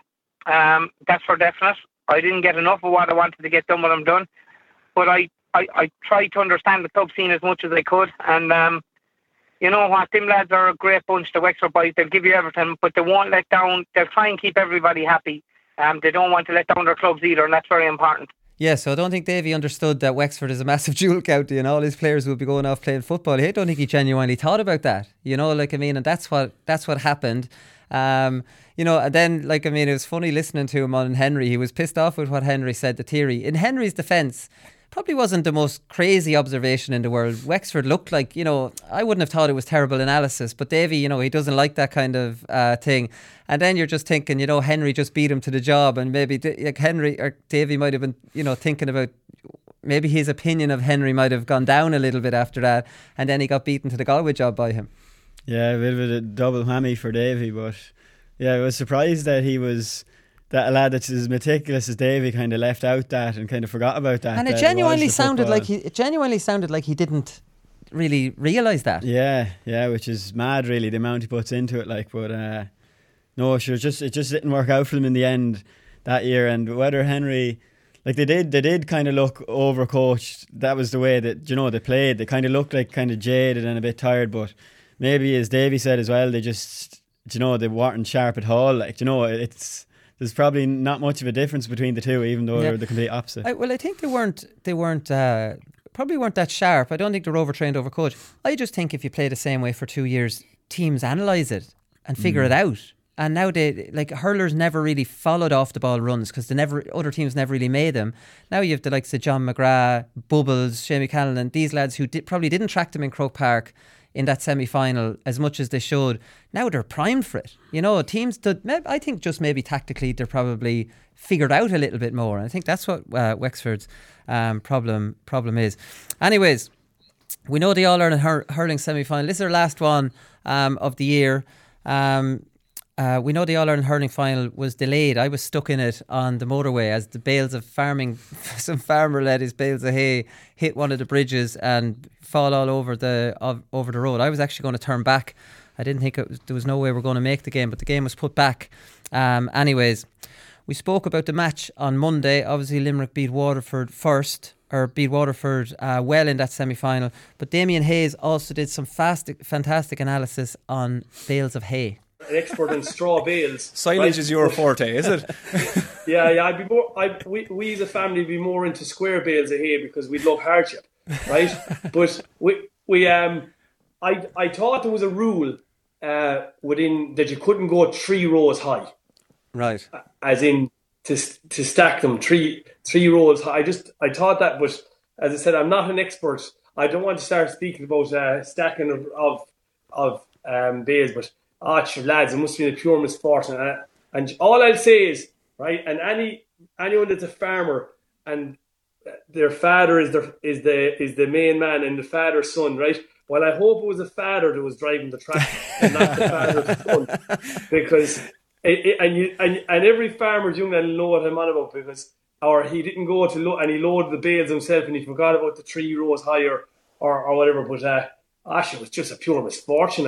That's for definite. I didn't get enough of what I wanted to get done when I'm done, but I tried to understand the club scene as much as I could, and you know what, them lads are a great bunch, the Wexford boys. They'll give you everything, but they won't let down. They'll try and keep everybody happy. They don't want to let down their clubs either, and that's very important. Yeah, so I don't think Davy understood that Wexford is a massive jewel county and all his players will be going off playing football. I don't think he genuinely thought about that, and that's what happened. And then, it was funny listening to him on Henry. He was pissed off with what Henry said to Thierry. In Henry's defence, probably wasn't the most crazy observation in the world. Wexford looked like, I wouldn't have thought it was terrible analysis, but Davy, he doesn't like that kind of thing. And then you're just thinking, Henry just beat him to the job, and maybe Henry or Davy might have been, thinking about maybe his opinion of Henry might have gone down a little bit after that, and then he got beaten to the Galway job by him. Yeah, a bit of a double whammy for Davy, but yeah, I was surprised that that a lad that's as meticulous as Davy kind of left out that and kind of forgot about that. And it genuinely sounded like he didn't really realise that. Yeah, which is mad, really, the amount he puts into it. But no, sure, it just didn't work out for them in the end that year. And whether Henry, they did kind of look overcoached. That was the way that they played. They kind of looked like kind of jaded and a bit tired. But maybe, as Davy said as well, they just they weren't sharp at all. There's probably not much of a difference between the two, even though they're the complete opposite. I think they weren't probably weren't that sharp. I don't think they're overtrained, overcoached. I just think if you play the same way for 2 years, teams analyse it and figure it out. And now hurlers never really followed off the ball runs because other teams never really made them. Now you have the likes of John McGrath, Bubbles, Shane McCallum, and these lads who probably didn't track them in Croke Park. in that semi-final as much as they should. Now they're primed for it. Teams that I think just maybe tactically they're probably figured out a little bit more. And I think that's what Wexford's problem is. Anyways, we know the All-Ireland hurling semi-final. This is our last one of the year. We know the All-Ireland hurling final was delayed. I was stuck in it on the motorway as the bales of farming, some farmer led his bales of hay, hit one of the bridges and fall all over the road. I was actually going to turn back. I didn't think there was no way we're going to make the game, but the game was put back. Anyways, we spoke about the match on Monday. Obviously, Limerick beat Waterford well in that semi-final. But Damien Hayes also did some fantastic analysis on bales of hay. An expert in straw bales. Silage is your forte, is it? Yeah. I'd be more. We as a family would be more into square bales of hay because we'd love hardship, right? But I thought there was a rule within that you couldn't go 3 rows high, right? As in to stack them three rows high. I thought that, but as I said, I'm not an expert. I don't want to start speaking about stacking of bales, but. Lads, it must have been a pure misfortune. And all I'll say is, right, and anyone that's a farmer and their father is the main man and the father's son, right? Well, I hope it was a father that was driving the tractor and not the father's son, because and every farmer's young and know what I'm on about, because he didn't go to load and he loaded the bales himself and he forgot about the 3 rows higher or whatever, but. It was just a pure misfortune.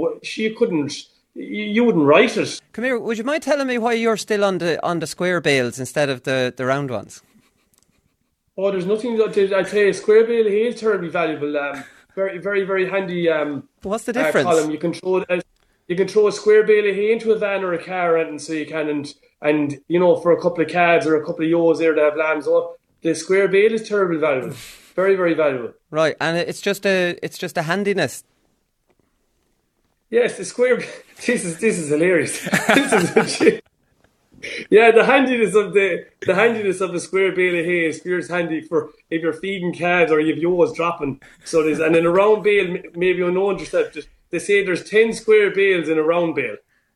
You wouldn't write it. Come here, would you mind telling me why you're still on the square bales instead of the round ones? Oh, there's nothing. I'd say a square bale of hay is terribly valuable. Very, very, very handy. What's the difference? Column. You can throw a square bale of hay into a van or a car, and so you can, and for a couple of calves or a couple of ewes there to have lambs. Oh, the square bale is terribly valuable. Very, very valuable. Right, and it's just a handiness. Yes, the square. This is hilarious. Yeah, the handiness of the square bale of hay is fierce handy for if you're feeding calves or you have ewes dropping. So there's, and in a round bale, maybe unknown yourself. They say there's 10 square bales in a round bale.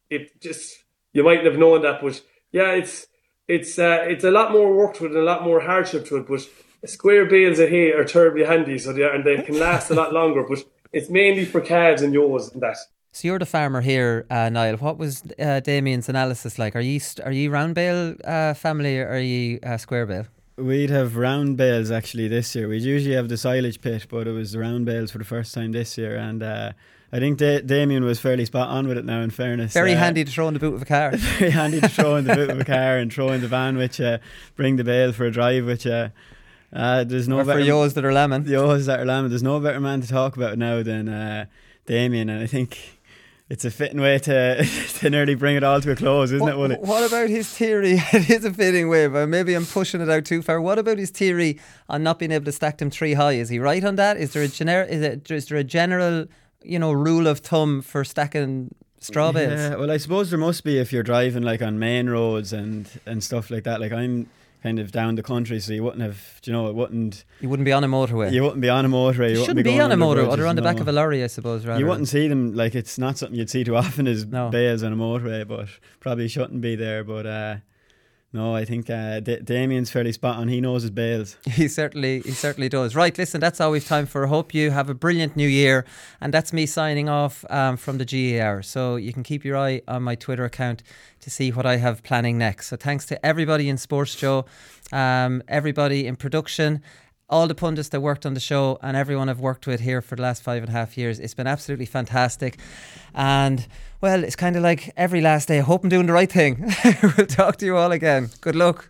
You mightn't have known that, but yeah, it's a lot more work to it and a lot more hardship to it, but. Square bales of hay are terribly handy, and they can last a lot longer. But it's mainly for calves and ewes and that. So you're the farmer here, Niall. What was Damien's analysis like? Are you round bale family or are you square bale? We'd have round bales actually this year. We'd usually have the silage pit, but it was round bales for the first time this year, and I think Damien was fairly spot on with it now, in fairness. Very handy to throw in the boot of a car. Very handy to throw in the boot of a car and throw in the van with you, bring the bale for a drive with you. There's no or for yos that are lambing. There's no better man to talk about now than Damien, and I think it's a fitting way to nearly bring it all to a close, isn't it, Willie? What about his theory? It is a fitting way, but maybe I'm pushing it out too far. What about his theory on not being able to stack them 3 high? Is he right on that? Is there a general rule of thumb for stacking straw bales? Yeah, well, I suppose there must be if you're driving like on main roads and stuff like that. Like I'm kind of down the country, so you wouldn't have, you wouldn't be on a motorway. You wouldn't be on a motorway. You shouldn't be on a motorway, or they're on the back of a lorry, I suppose. Rather. You wouldn't see them, like it's not something you'd see too often is bales on a motorway, but probably shouldn't be there. But no, I think Damien's fairly spot on. He knows his bales. He certainly does. Right, listen, that's all we've time for. I hope you have a brilliant new year, and that's me signing off from the GAR. So you can keep your eye on my Twitter account to see what I have planning next. So thanks to everybody in Sports Joe, everybody in production, all the pundits that worked on the show, and everyone I've worked with here for the last 5.5 years. It's been absolutely fantastic. And, well, it's kind of like every last day. I hope I'm doing the right thing. We'll talk to you all again. Good luck.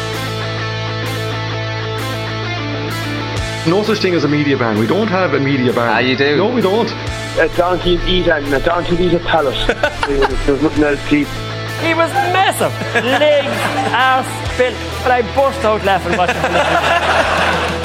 No such thing as a media ban. We don't have a media ban. Ah, you do? No, we don't. A donkey's eat and a donkey's eat a pallet. There's nothing else to eat. He was massive. Legs, arse, built. But I burst out laughing watching him.